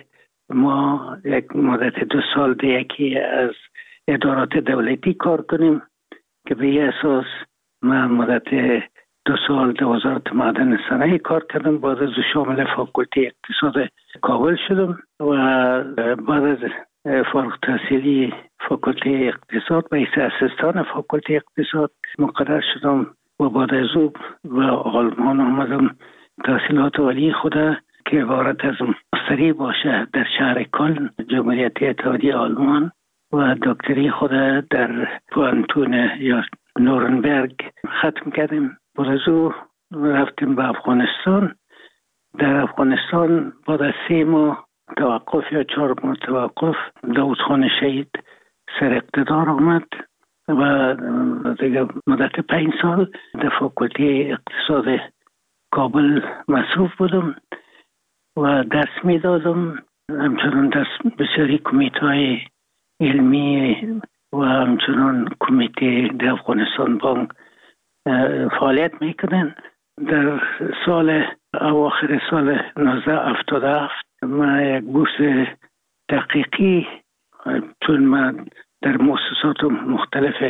ما یک مدت دو سال در یکی از ادارات دولتی کار کنیم که به این اساس من مدت دو سال در وزارت معدن صنایع کار کردم. بعد از شامل فاکولته اقتصاد کابل شدم و بعد از فارغ التحصیلی فاکولته اقتصاد به حیث اسیستان فاکولته اقتصاد مقرر شدم و بعد از او به آلمان آمدم تحصیلات عالی خود که عبارت از ماستری باشه در شهر کلن جمهوریت اتحادیه آلمان و دکتری خود در پوهنتون یا نورنبرگ ختم کردیم. بعد از او رفتیم به افغانستان. در افغانستان بعد از سه ماه توقف یا چهار ماه توقف داود خان شهید سر اقتدار آمد و دیگه مدت پنج سال در فاکولته اقتصاد کابل مصروف بودم و دست می دادم، همچنان دست بسیاری کمیته های علمی و همچنان کمیته در افغانستان بانک فعالیت میکنن. در سال اواخر سال نوزده هفتاد و هفت من یک بورس تحقیقی، چون من در مؤسسات مختلف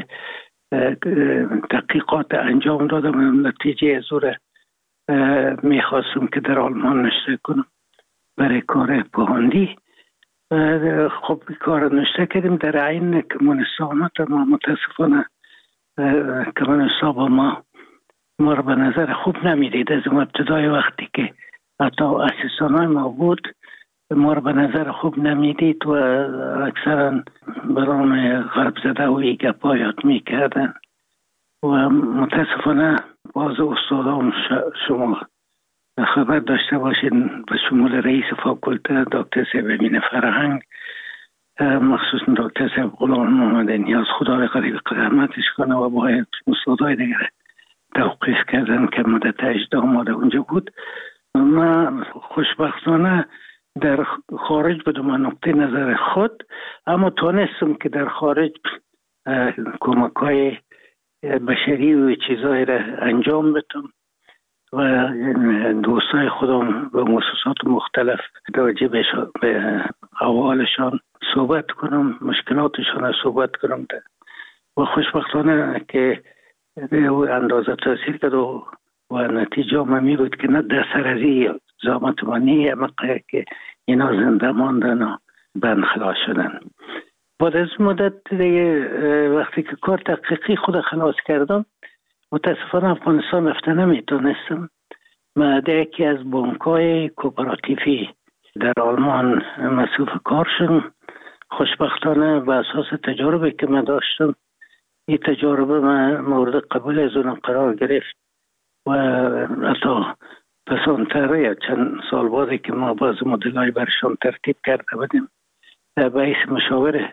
تحقیقات انجام دادم، نتیجه زور میخواستم که در آلمان نشته کنم برای کار پوهاندی. خب کار نشته کردیم در عین کمونستان، ما متاسفانه کمونستا با ما ما رو به نظر خوب نمیدید. از ابتدای وقتی که حتی اسیستانای ما بود ما رو به نظر خوب نمیدید و اکثرا برام غرب زده و ای گپا یاد میکردن و متاسفانه باز استادام شما خبر داشته باشین به شمول رئیس فاکولته دکتر صاحب امین فرهنگ، مخصوصا دکتر صاحب غلام محمد نیاز، خدا به قریب رحمتش کنه، و باید استادای دیگر توقیف کردن که مدت هجده ماه اونجا بود. من خوشبختانه در خارج بودم من نقطه نظر خود، اما تونستم که در خارج کمک‌های بشری و چیزایی را انجام بدم و دوستای خودم به مؤسسات مختلف راجع به احوالشان صحبت کنم، مشکلاتشان را صحبت کنم و خوشبختانه که به اندازه تاثیر کرد و نتیجه می بود که نه در سر از این زحمت منی مقیه که اینا زنده ماندن و بند خلاص شدن. بعد از مدت دیگه وقتی که کار تحقیقی خود خلاص کردم متاسفانه افغانستان رفته نمیتونستم. من در یکی از بانک‌های کوپراتیفی در آلمان مصروف کار شدم. خوشبختانه به اساس تجربه که من داشتم این تجربه من مورد قبول از اون قرار گرفت و حتی پسانتر یا چند سال بعدی که ما باز مدلای برشان ترتیب کرده بودیم باعث مشاور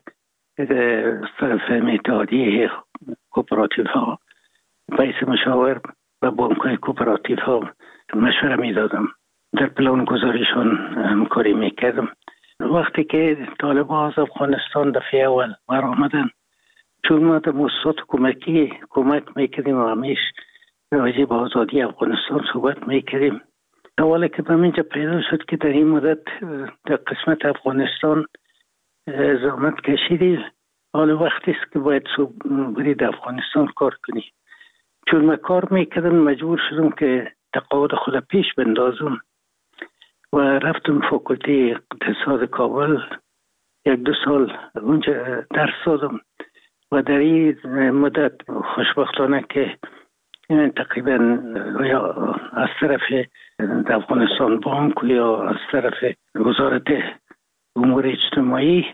طرف اتحادیه کوپراتیف ها باعث مشاور و بانک‌های کوپراتیف ها مشوره می دادم، در پلان گذاریشان همکاری می کردم. وقتی که طالبان از افغانستان دفعه اول بر آمدن، چون ما در مؤسسات کمکی کمک میکردیم و همیش راجع به آزادی افغانستان صحبت میکردیم، اولا که به منجا پیدا شد که در این مدت در قسمت افغانستان زحمت کشیدی، حالا وقتی است که باید برید افغانستان کار کنی. چون من کار میکردم مجبور شدم که تقاعد خود پیش بندازم و رفتم فاکولته اقتصاد کابل، یک دو سال اونجا درس دادم و در این مدت خوشبختانه که تقریبا یا از طرف افغانستان بانک یا از طرف وزارت امور اجتماعی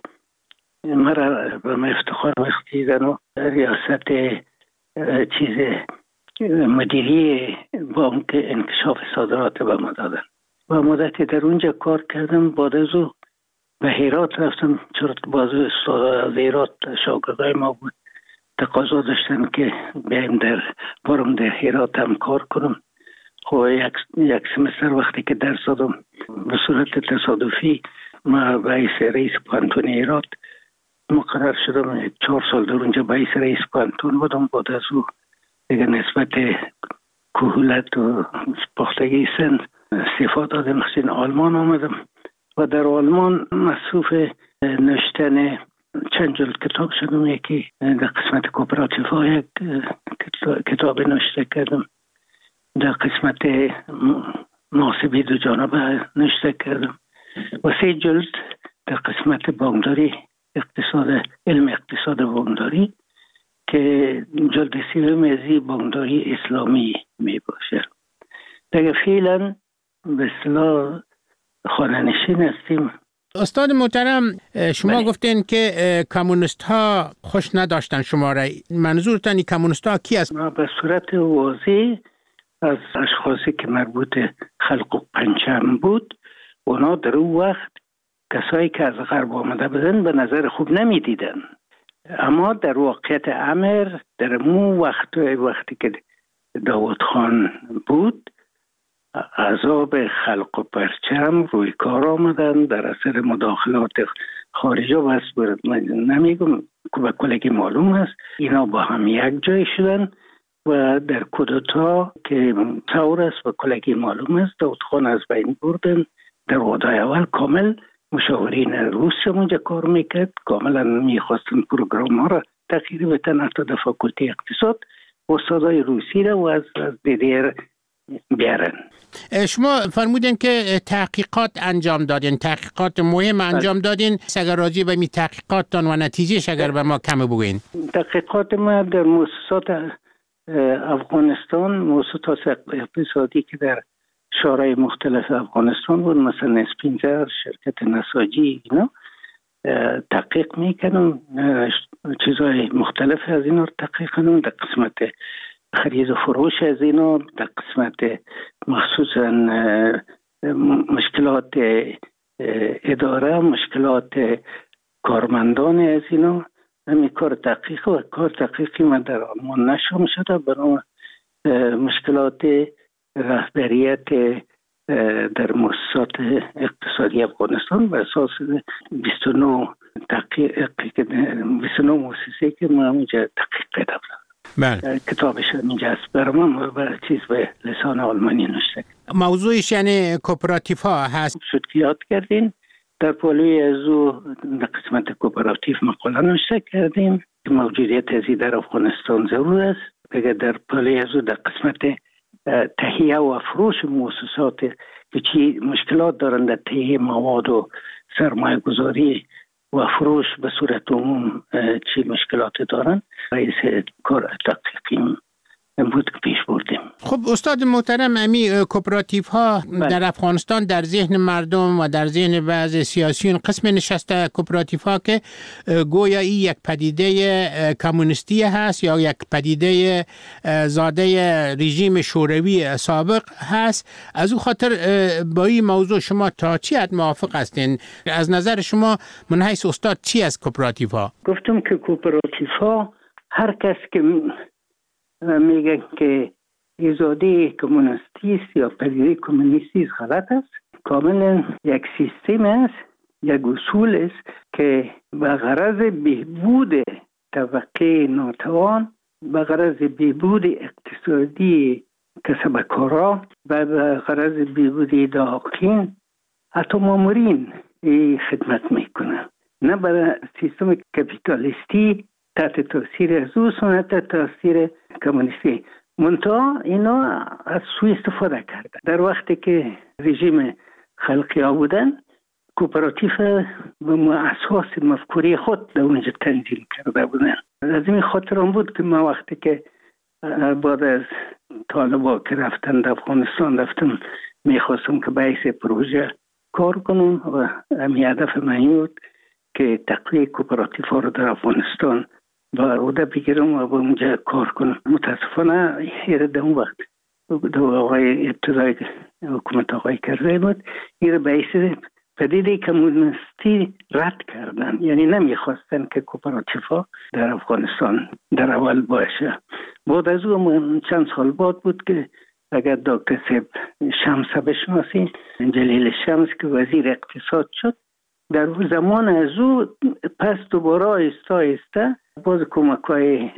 مرا به افتخار بخشیدن و ریاست چیز مدیری بانک انکشاف صادرات به ما دادن و مدتی در اونجا کار کردم. بعد از او به هرات رفتم، چون بازو استاد از هرات شاگردای ما بود، تقاضا داشتن که بیایم در برم در هرات هم کار کنم. خب یک, یک سمستر وقتی که درس دادم به صورت تصادفی ما رئیس رئیس پانتون هرات مقرر شدم. چهار سال در اونجا رئیس رئیس پانتون بودم. بعد از او دیگه نسبت کهولت و پختگی سن استفاده دادم، خصوصا آلمان آمدم و در آلمان مصروف نوشتن چند جلد کتاب شدم. یکی در قسمت کوپراتیف ها یک کتاب نوشته کردم، در قسمت محاسبه دو جانبه نوشته کردم و سه جلد در قسمت بانکداری اقتصاد علم اقتصاد بانکداری که جلد سوم از بانکداری اسلامی می باشه. دیگه فعلا به اصطلاح خانه‌نشین هستیم. استاد محترم، شما بله. گفتین که کمونیست ها خوش نداشتن شما را. منظورتان کمونیست ها کی است؟ ما به صورت واضح از اشخاصی که مربوط خلق پنجم بود، اونا در اون وقت کسایی که از غرب آمده بودن به نظر خوب نمی دیدن. اما در واقعیت امر در مو وقت وقتی که داوود خان بود عذاب خلق و پرچم روی کار آمدن در اثر مداخلات خارجی بس من نمیگم که به کلگی معلوم است اینا با هم یک جای شدن و در کودتا که ثور است و کلگی معلوم است داود خان از بین بردن. در وعده اول کامل مشاورین روس اونجا کار میکرد، کاملا میخواستن پروگرام ها را تغییر بدن، حتی در فاکولته اقتصاد استادای روسی را و از دیدیر بیارن. شما فرمودین که تحقیقات انجام دادین، تحقیقات مهم انجام دادین. اگر راجع به می تحقیقاتتان و نتیجهش اگر به ما کم بگوین. تحقیقات ما در مؤسسات افغانستان، مؤسسات اقتصادی که در شورای مختلف افغانستان بود، مثلا اسپینزر، شرکت نساجی، اینا تحقیق میکنم، چیزهای مختلف از اینا رو تحقیق کنم. در قسمت خرید و فروش از اینا، در قسمت مخصوصا مشکلات اداره، مشکلات کارمندان از اینا، همین کار تحقیق و کار تحقیقی من در آلمان نشام شده برای مشکلات رهبریت در مؤسسات اقتصادی افغانستان بر اساس بیست و نه تحقیق بیست و نه مؤسسه که ما اونجا تحقیق کردم. بله. کتابش اینجا است برای من و چیز به لسان آلمانی نوشته. موضوعش یعنی کوپراتیف ها هست. شد که یاد کردین در پالوی از او در قسمت کوپراتیف مقاله نوشته کردیم. موجودیت ازی در افغانستان ضرور است. اگر در پالوی از او در قسمت تهیه و فروش مؤسسات که چی مشکلات دارند در تهیه مواد و سرمایه گذاری و فروش به صورت عموم چی مشکلات دارند، رئیس کار تحقیقی بود که پیش بردیم. خب استاد محترم، امی کوپراتیف ها در افغانستان در ذهن مردم و در ذهن بعض سیاسیون قسم نشسته کوپراتیف ها که گویا این یک پدیده کمونیستی هست یا یک پدیده زاده رژیم شوروی سابق هست. از او خاطر با این موضوع شما تا چی حد موافق هستین؟ از نظر شما من حیث استاد چی از کوپراتیف ها؟ گفتم که کوپراتیف ها هر کس که میگن که ایجاده کمونیستی است یا پدیده کمونیستی است غلط است. کاملا یک سیستم است، یک اصول است که به غرض بهبود طبقه ناتوان، به غرض بهبود اقتصادی کسبکارا و به غرض بهبود داخلین حتی مامورین خدمت میکنن، نه برای سیستم کپیتالیستی تحت تاثیر از او سنت تاثیر کمونیستی. منتها اینا از سوی استفاده کردن. در وقتی که رژیم خلقی ها بودن، کوپراتیف به اساس مفکوری خود در اونجا تنظیم کرده بودن. از این خاطر هم بود که ما وقتی که بعد از طالبا که رفتن در افغانستان رفتم، میخواستم که باعث پروژه کار کنم و همین هدف من بود که تقویه کوپراتیف ها رو در افغانستان با عهده بگیرم و با اونجا کار کنم. متاسفانه یه در اون وقت دو آقای ابتدای حکومت آقای کرزی بود، یه باعث پدیده کمونیستی رد کردن، یعنی نمیخواستن که کوپراتیف ها در افغانستان در اول باشه. بعد از اون چند سال بعد بود که اگر دکتر سیب شمس بشناسی، جلیل شمس که وزیر اقتصاد شد، در زمان از او پس دوباره آیسته آیسته باز کمک های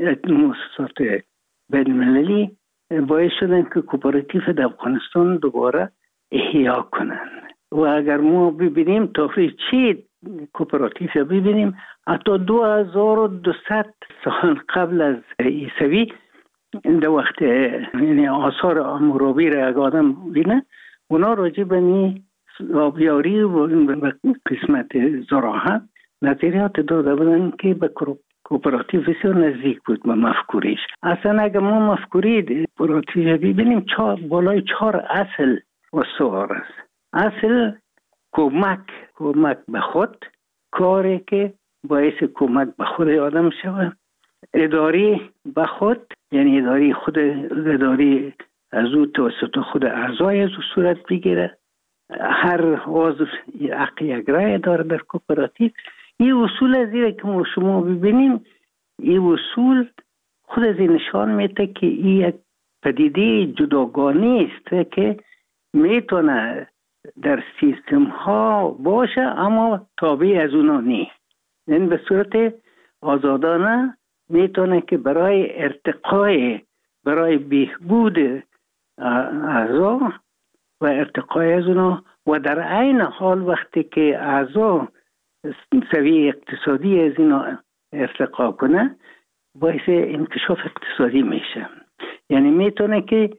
مؤسسات بین المللی باعث شدن که کوپراتیف در افغانستان دوباره احیا کنن. و اگر ما ببینیم تفریح چی کوپراتیف ببینیم، حتی دو هزار و دویست سال قبل از عیسوی در وقت یعنی آثار حمورابی را اگر آدم بینه، اونا راجع به نی آبیاری و قسمت زراعت نظریات داده بودن که به کوپراتیف بسیار نزدیک بود به مفکوریش. اصلا اگر ما مفکوری کوپراتیف ببینیم، چهار بالای چهار اصل استوار است. اصل کمک کمک به خود، کاری که باعث کمک به خود آدم شود. اداری به خود، یعنی اداری خود اداری از او توسط خود اعضای از او صورت بگیره. هر عضو حق یک رای داره در کوپراتیو. این اصول از این که ما شما ببینیم، این اصول خود از این نشان میده که این یک پدیده جداگانه است که میتونه در سیستم ها باشه اما تابع از اونا نیست. این به صورت آزادانه میتونه که برای ارتقای برای بهبود اعضا و ارتقای از اونا و در عین حال وقتی که اعضا سویه اقتصادی از اینا ارتقا کنه باعث انکشاف اقتصادی میشه. یعنی میتونه که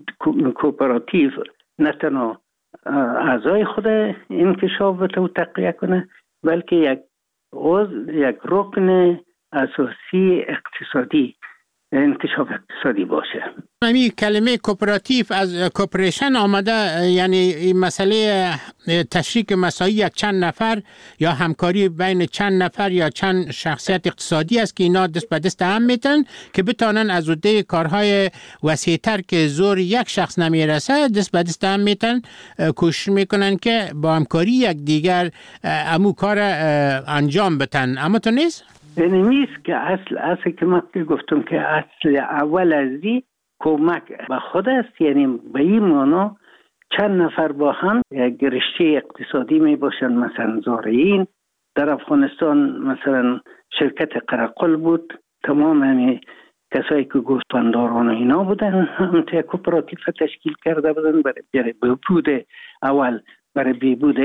کوپراتیو نه تنها اعضای خود انکشاف و تقویه کنه بلکه یک عضو یک رکن اساسی اقتصادی انکشاف اقتصادی باشه. همین کلمه کوپراتیو از کوپریشن آمده، یعنی این مسئله تشریک مساعی یک چند نفر یا همکاری بین چند نفر یا چند شخصیت اقتصادی است که اینا دست به دست هم میتن که بتانن از عهده کارهای وسیع‌تر که زور یک شخص نمیرسه دست به دست هم میتن کوشش میکنن که با همکاری یک دیگر امو کار انجام بدن. اما تو نیست؟ یعنی نیست که اصل اصل که من گفتم که اصل اول از دی کمک به خود است. یعنی به این معنا چند نفر با هم یک رشته اقتصادی می باشن. مثلا زارعین در افغانستان مثلا شرکت قرقل بود، تمام همین کسایی که گوسفندداران اینا بودن هم تا کوپراتیو تشکیل کرده بودن برای بهبود اول برای بهبود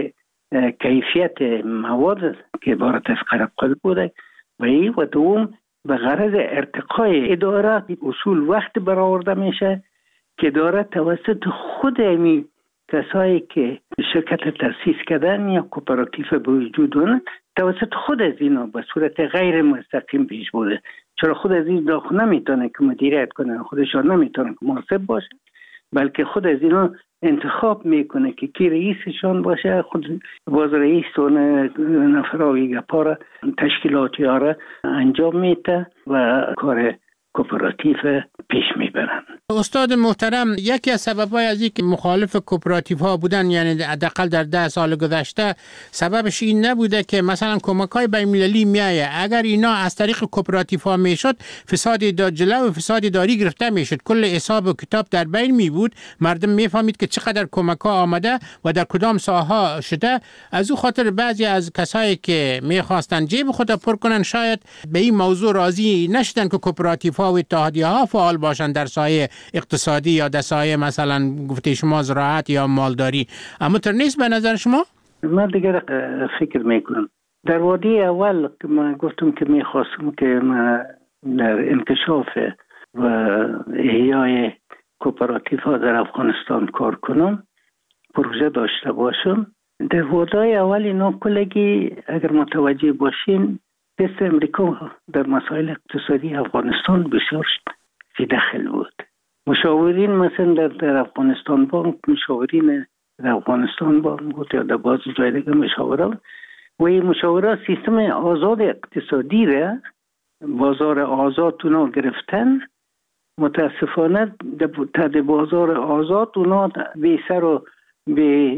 کیفیت مواد که عبارت از قرقل بوده و ای و دوم به غرض ارتقای اداره اصول وقت برآورده میشه که اداره توسط خود امی کسایی که شرکت تأسیس کردن یا کوپراتیو به وجود اون توسط خود از اینا به صورت غیر مستقیم پیش بوده. چرا خود از این داخل نمیتونه که مدیریت کنه، خودشان نمیتونه که محاسب باشه، بلکه خود از اینا انتخاب میکنه که کی رئیسشان باشه. خود باز رئیس و نفراوی گپارا تشکیلاتی ها را انجام میده و کار کوپراتیو پیش میبرن. استاد محترم، یکی از سبب‌های از این که مخالف کوپراتیو ها بودن، یعنی حداقل در ده سال گذشته، سببش این نبوده که مثلا کمک‌های بین‌المللی میایه اگر اینا از طریق کوپراتیو ها میشد فساد دا جلو و فساد داری گرفته میشد، کل حساب و کتاب در بین می بود، مردم میفهمید که چقدر کمک‌ها آمده و در کدام ساحه شده. از او خاطر بعضی از کسایی که میخواستن جیب خود پر کنن شاید به این موضوع راضی نشدن که کوپراتیو ها و اتحادیه ها فعال باشن در سایه اقتصادی یا در سایه مثلا گفته شما زراعت یا مالداری. اما تر نیست به نظر شما؟ من دیگر فکر میکنم در وادی اول که من گفتم که میخواستم که من در انکشاف و احیای کوپراتیو ها در افغانستان کار کنم، پروژه داشته باشم. در وادی اول اینا کلگی اگر متوجه باشین دست امریکا در مسائل اقتصادی افغانستان بسیار فی داخل بود. مشاورین مثلا در, در افغانستان بانک، مشاورین در افغانستان بانک بود یا در باز جای دیگه مشاوران و این مشاوران سیستم آزاد اقتصادی را بازار آزاد اونا گرفتن. متاسفانه در بازار آزاد اونا به سر و به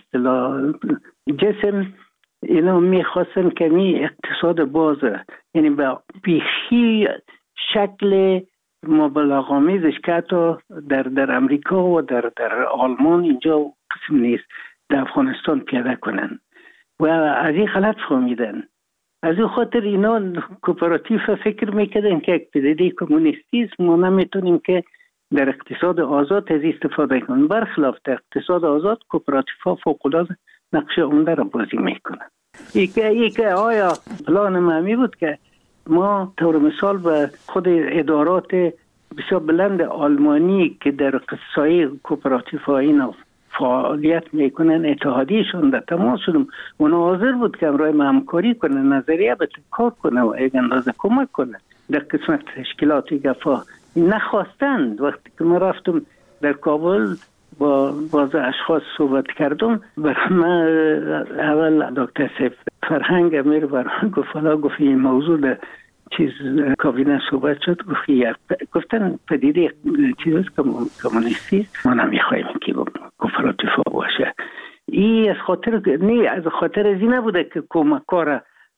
جسم اینا میخواستن که می اقتصاد بازه، یعنی به بیخی شکل مبالغه‌آمیزش که حتی در در امریکا و در در آلمان اینجا قسم نیست در افغانستان پیاده کنن و از این غلط فهمیدن. از این خاطر اینا کوپراتیو فکر میکردن که یک پدیده کمونیستی است، ما نمیتونیم که در اقتصاد آزاد از استفاده کنیم. برخلاف در اقتصاد آزاد کوپراتیو ها فوق‌العاده نقش عمده را بازی میکنن. ای که آیا پلان معمی بود که ما طور مثال به خود ادارات بسیار بلند آلمانی که در قصای کوپراتیو ها اینا فعالیت میکنن اتحادیشون در تماس شدم، اونا حاضر بود که امرای همکاری کنه، نظریه به کار کنه و یک اندازه کمک کنه در قسمت تشکیلاتی گفا. نخواستند. وقتی که ما رفتم در کابل با باز اشخاص صحبت کردم، برای من اول دکتر سیف فرهنگ امیر برای گفت حالا گفت این موضوع در چیز کابینه صحبت شد، گفتن پدیده چیز کمونیستی ما نمیخوایم که کوپراتیو باشه. این از خاطر نه از خاطر از این نبوده که کمک‌ها را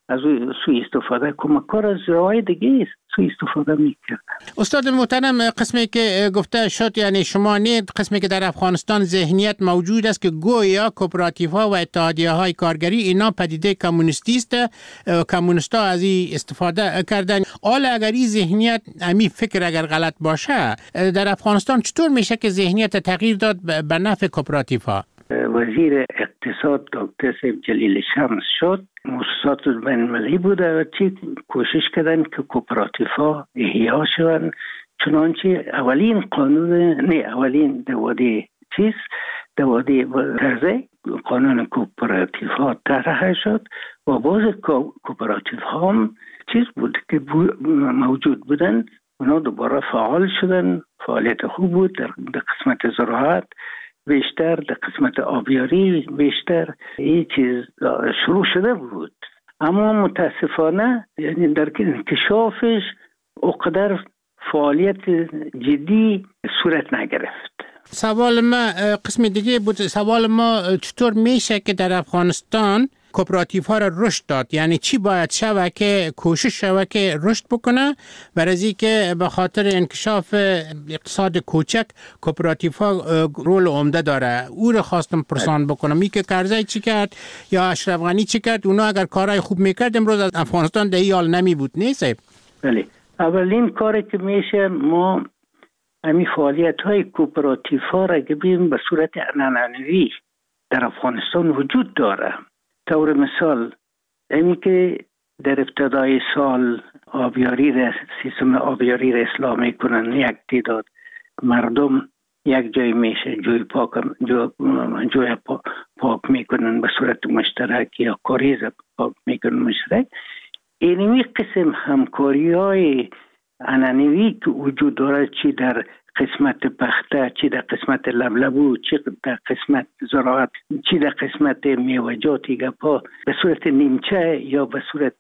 از سوء استفاده کمک کار از راه دیگه است سوء استفاده میکرد. استاد محترم، قسمی که گفته شد یعنی شما نید قسمی که در افغانستان ذهنیت موجود است که گویا کوپراتیو ها و اتحادیه های کارگری اینا پدیده کمونیستی است، کمونیستا از این استفاده کردن. حالا اگر این ذهنیت امی فکر اگر غلط باشه در افغانستان چطور میشه که ذهنیت تغییر داد به نفع کوپراتیو ها؟ وزیر اقتصاد دکتر سیف جلیل شمس شد، مؤسسات بین‌المللی بوده و چی کوشش کردن که کوپراتیو ها احیا شوند. چنانچه اولین قانون نه اولین دواده چیز دواده ترزه قانون کوپراتیو ها طرح شد و باز کوپراتیو ها هم چیز بود که موجود بودن، اونا دوباره فعال شدن، فعالیت خوب بود در قسمت زراعت بیشتر، در قسمت آبیاری بیشتر این چیز شروع شده بود. اما متاسفانه یعنی در انکشافش اقدر فعالیت جدی صورت نگرفت. سوال ما قسم دیگه بود، سوال ما چطور میشه که در افغانستان کوپراتیو ها را رشد داد؟ یعنی چی باید شوه که کوشش شوه که رشد بکنه برای که به خاطر انکشاف اقتصاد کوچک کوپراتیو ها رول عمده داره. او را خواستم پرسان بکنم می که کرزی چی کرد یا اشرف غنی چی کرد، اونا اگر کارهای خوب میکرد امروز از افغانستان در این حال نمی بود. نیست؟ بله، اولین کاری که میشه ما همین فعالیت های کوپراتیو ها را ببینیم به صورت عنعنوی در افغانستان وجود داره. طور مثال اینی که در ابتدای سال آبیاری را سیستم آبیاری را اصلاح میکنن، یک تعداد مردم یک جای میشه جوی پاک جو جوی پاک میکنن به صورت مشترک یا کاریز پاک میکنن مشترک. اینمی قسم همکاری های عنعنوی که وجود داره، چی در قسمت پخته، چی در قسمت لبلبو، چی در قسمت زراعت، چی در قسمت میوه‌جاتی گپا به صورت نیمچه یا به صورت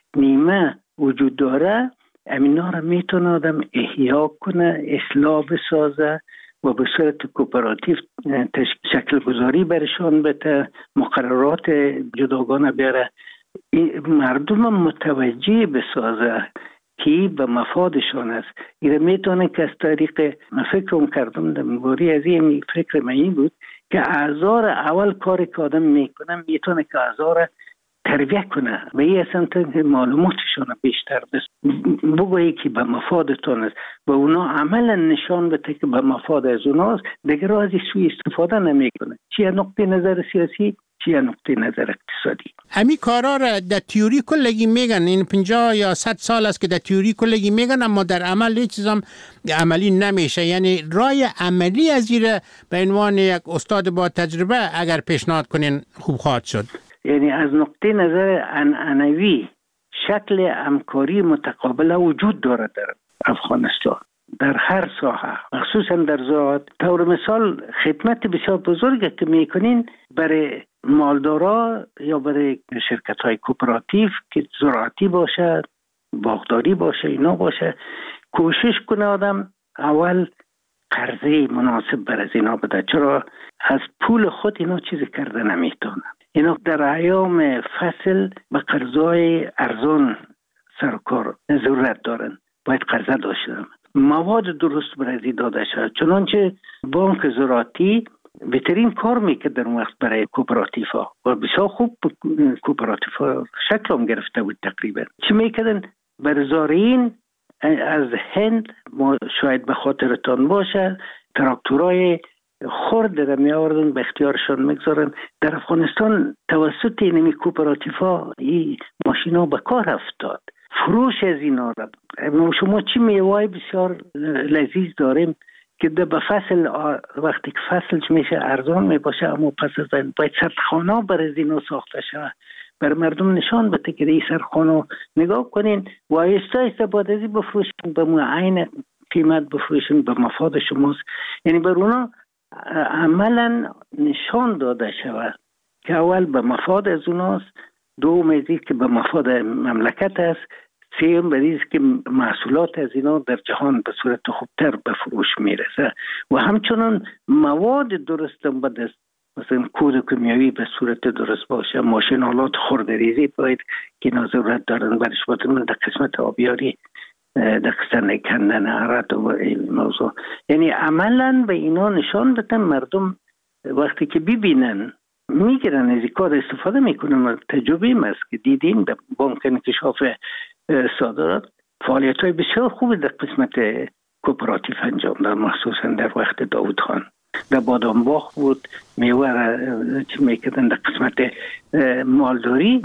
نیمه وجود داره، امینا را میتونه آدم احیا کنه، اصلاح بسازه و به صورت کوپراتیو شکل گذاری برشان بده، مقررات جداگانه بیاره، مردم متوجه بسازه که به مفادشان است. این میتونه که از طریق فکرم کردم در مباری از این فکر من این بود که اعضا را اول کاری که آدم میکنه میتونه که اعضا را تربیه کنه و این اصلا معلوماتشان بیشتر بس بگویی که به مفادتان است و اونا عملا نشان بده که به مفاد از اوناست، دیگر از سوی استفاده نمیکنه، چی نقطه نظر سیاسی چی نقطه نظر اقتصادی. همین کارا را در تئوری کلگی میگن، این پنجاه یا صد سال است که در تئوری کلگی میگن، اما در عمل هیچ چیزام عملی نمیشه. یعنی راه عملی از این به عنوان یک استاد با تجربه اگر پیشنهاد کنین خوب خواهد شد. یعنی از نقطه نظر عنعنوی شکل همکاری متقابل وجود داره در افغانستان در هر ساحه، مخصوصا در زراعت. طور مثال خدمت بسیار بزرگی که میکنین برای مالدارا یا برای شرکت های کوپراتیو که زراعتی باشه، باغداری باشه، اینا باشه، کوشش کنه آدم اول قرضه مناسب برای اینا بده، چرا از پول خود اینا چیزی کرده نمیتونه. اینا در ایام فصل به قرضای ارزان سرکار ضرورت دارن، باید قرضه داشته باشن، مواد درست برای داده شد. چنانچه بانک زراعتی بهترین کار میکرد در وقت برای کوپراتیو ها و بسیار خوب کوپراتیو ها شکل هم گرفته بود. تقریبا چی میکردن؟ بر زارعین از هند، ما شاید به خاطرتان باشه، تراکتورای خرد را می آوردن به اختیارشان میگذارن. در افغانستان توسط اینمی کوپراتیو ها این ماشینا به کار افتاد. فروش از اینا را شما چی میوه بسیار لذیذ داریم که به فصل وقتی که فصلش میشه ارزان میباشه، اما پس از این باید سردخانه برای اینا ساخته شود، بر مردم نشان بده که این سردخانه نگاه کنین و آیسته آیسته بعد از این بفروشین، به معین قیمت بفروشین، به مفاد شماست. یعنی بر اونا عملا نشان داده شود که اول به مفاد از اوناست، دوم از این که به مفاد مملکت است، سیم بریز که محصولات از اینا در جهان به صورت خوبتر به فروش میرسه و همچنان مواد درست به دست مثلا کود کیمیایی به صورت درست باشه، ماشین آلات خردریزی باید که ضرورت دارن برش باتون در قسمت آبیاری در قسمت کندن عرض و این موضوع. یعنی عملا به اینا نشان بدن مردم وقتی که ببینن میگیرن از این کار استفاده میکنن. تجربه است که دیدیم در بانک انکشاف صادرات فعالیت های بسیار خوبی در قسمت کوپراتیو انجام داد، مخصوصا در وقت داوود خان. در بادامباغ بود میوه را چی میکردن، در قسمت مالداری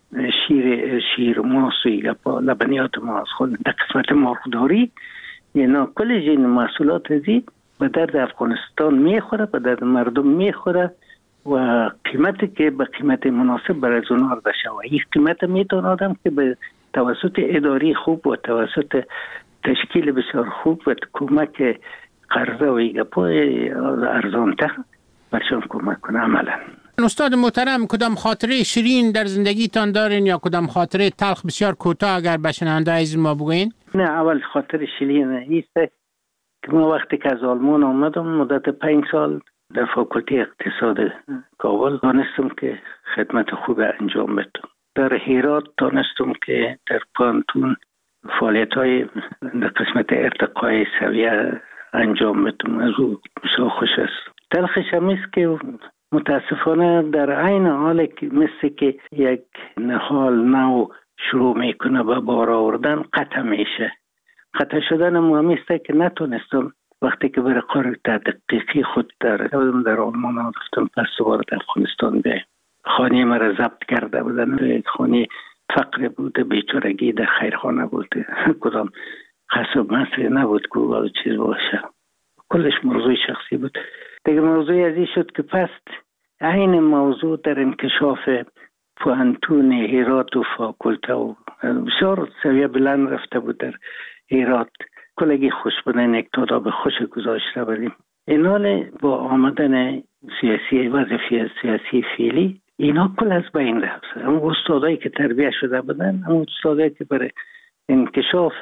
شیر شیر ماست و لبنیات ماست خود، در قسمت مرغداری اینا کل جین محصولات ازی به درد افغانستان میخوره، به درد مردم میخوره و قیمتی که به قیمت مناسب برای اونها عرضه شود. این قیمت میتونه آدم که به توسط اداری خوب و توسط تشکیل بسیار خوب و کمک قرضه و ایگپای ارزانتر برشان کمک کنه عملا. استاد محترم، کدام خاطره شیرین در زندگیتان دارین یا کدام خاطره تلخ بسیار کوتاه اگر به شنونده عزیز ما بگوین؟ نه، اول خاطر شیرین ایست که ما وقتی که از آلمان آمدم مدت پنج سال در فاکولته اقتصاد کابل دانستم که خدمت خوب انجام بدم. در هرات دانستم که در پانتون فعالیت های در قسمت ارتقای سویه انجام بدم. از او بسیار خوش است. تلخش هم است که متاسفانه در عین حال که مثل که یک نهال نو شروع میکنه به بار آوردن قطع میشه. قطع شدن مهمی است که نتونستم وقتی که برای کار تحقیقی خود در در آلمان رفتم، پس دوباره در افغانستان به خانه مرا ضبط کرده بودن. خانه فقر بوده، بیچارگی در خیرخانه بوده، کدام خصوب مسئله نبود که او چیز باشه. کلش موضوع شخصی بود. دیگه موضوع ازی شد که پس این موضوع در انکشاف پوهنتون هرات و فاکولته و بسیار سویه بلند رفته بود در هرات. کلگی خوش بودن یک تاداب خوش گذاشته بودیم. این حال با آمدن سیاسی وظیفه سیاسی فعلی اینا کل از بین رفت. اما استادایی که تربیه شده بودن، اما استادایی که برای انکشاف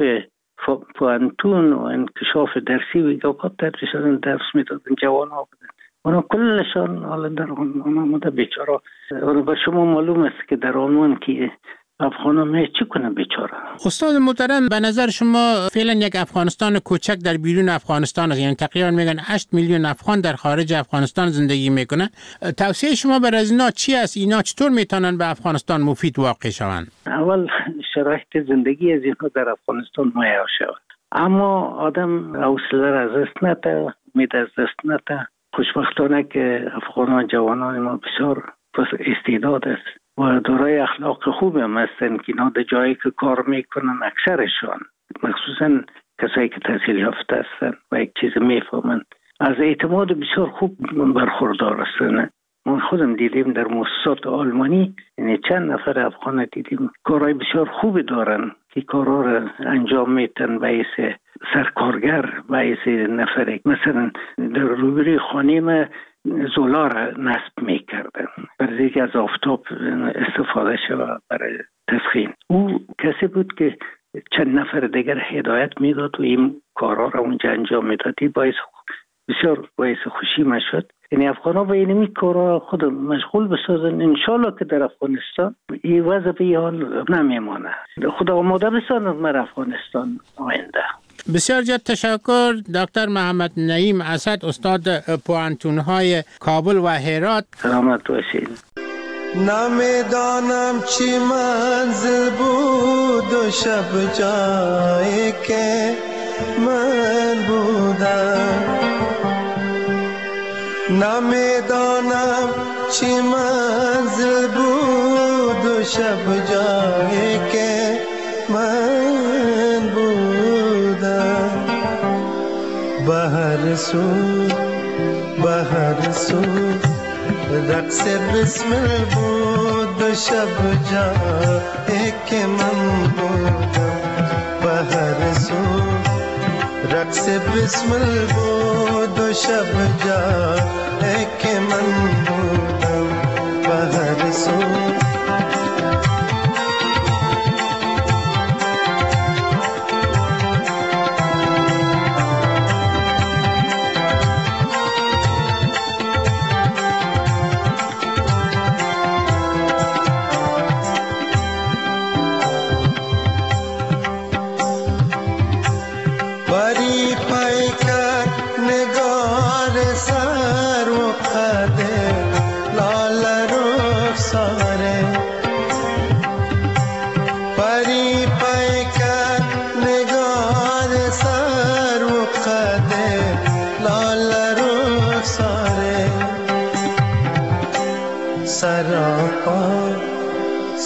پوهنتون و انکشاف درسی و ایگاقات تدریس شدن درس میدادن، جوان ها بودن. اونا کلشان حالا در آلمان آمده بیچاره. اونا به شما معلوم است که در آلمان که افغان ها چی کنه بیچاره. استاد محترم، به نظر شما فعلا یک افغانستان کوچک در بیرون افغانستان است، یعنی تقریبا میگن هشت میلیون افغان در خارج افغانستان زندگی میکنه. توصیه شما برای از اینا چی است؟ اینا چطور میتونن به افغانستان مفید واقع شوند؟ اول شرایط زندگی از اینها در افغانستان مهیا شود، اما آدم حوصله را از دست نده، امید از دست نده. خوشبختانه که افغانان جوانان ما بسیار استعداد است و دارای اخلاق خوب هم هستن که اینا در جایی که کار میکنن اکثرشان، مخصوصا کسایی که تحصیل یافته هستن و یک چیز میفهمن، از اعتماد بسیار خوب برخوردار هستن. ما خودم دیدیم در مؤسسات آلمانی، یعنی چند نفر افغان دیدیم کارهای بسیار خوبی دارن که کارها را انجام میتن باعث سرکارگر، باعث نفر. مثلا در روبروی خانه ما زولا را نصب میکردن برای اینکه از آفتاب استفاده شود برای تسخین. او کسی بود که چند نفر دیگر هدایت میداد و این کارها را اونجا انجام میداد. باعث بسیار باعث خوشی ما شد. یعنی افغان ها به این کارها خود مشغول بسازن. انشالله که در افغانستان این وضع به حال نمیمانه. خدا آماده بسازن بر افغانستان آینده. بسیار زیاد تشکر دکتر محمد نعیم اسد، استاد پوهنتون‌های کابل و هرات. سلامت باشید. نمیدانم چی منزل بود و شب جایی که من بودم، نمیدانم چی منزل بود و شب جایی که من بودم. بهر سو بهر سو رقص بسمل بود و شب جایی که من بودم. بهر سو رقص بسمل بود و شب جایی که من بودم. بهر سو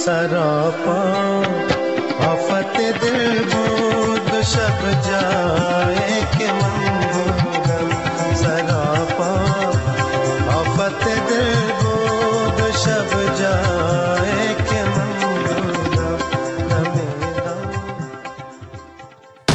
सरापा आफत दिल بود शब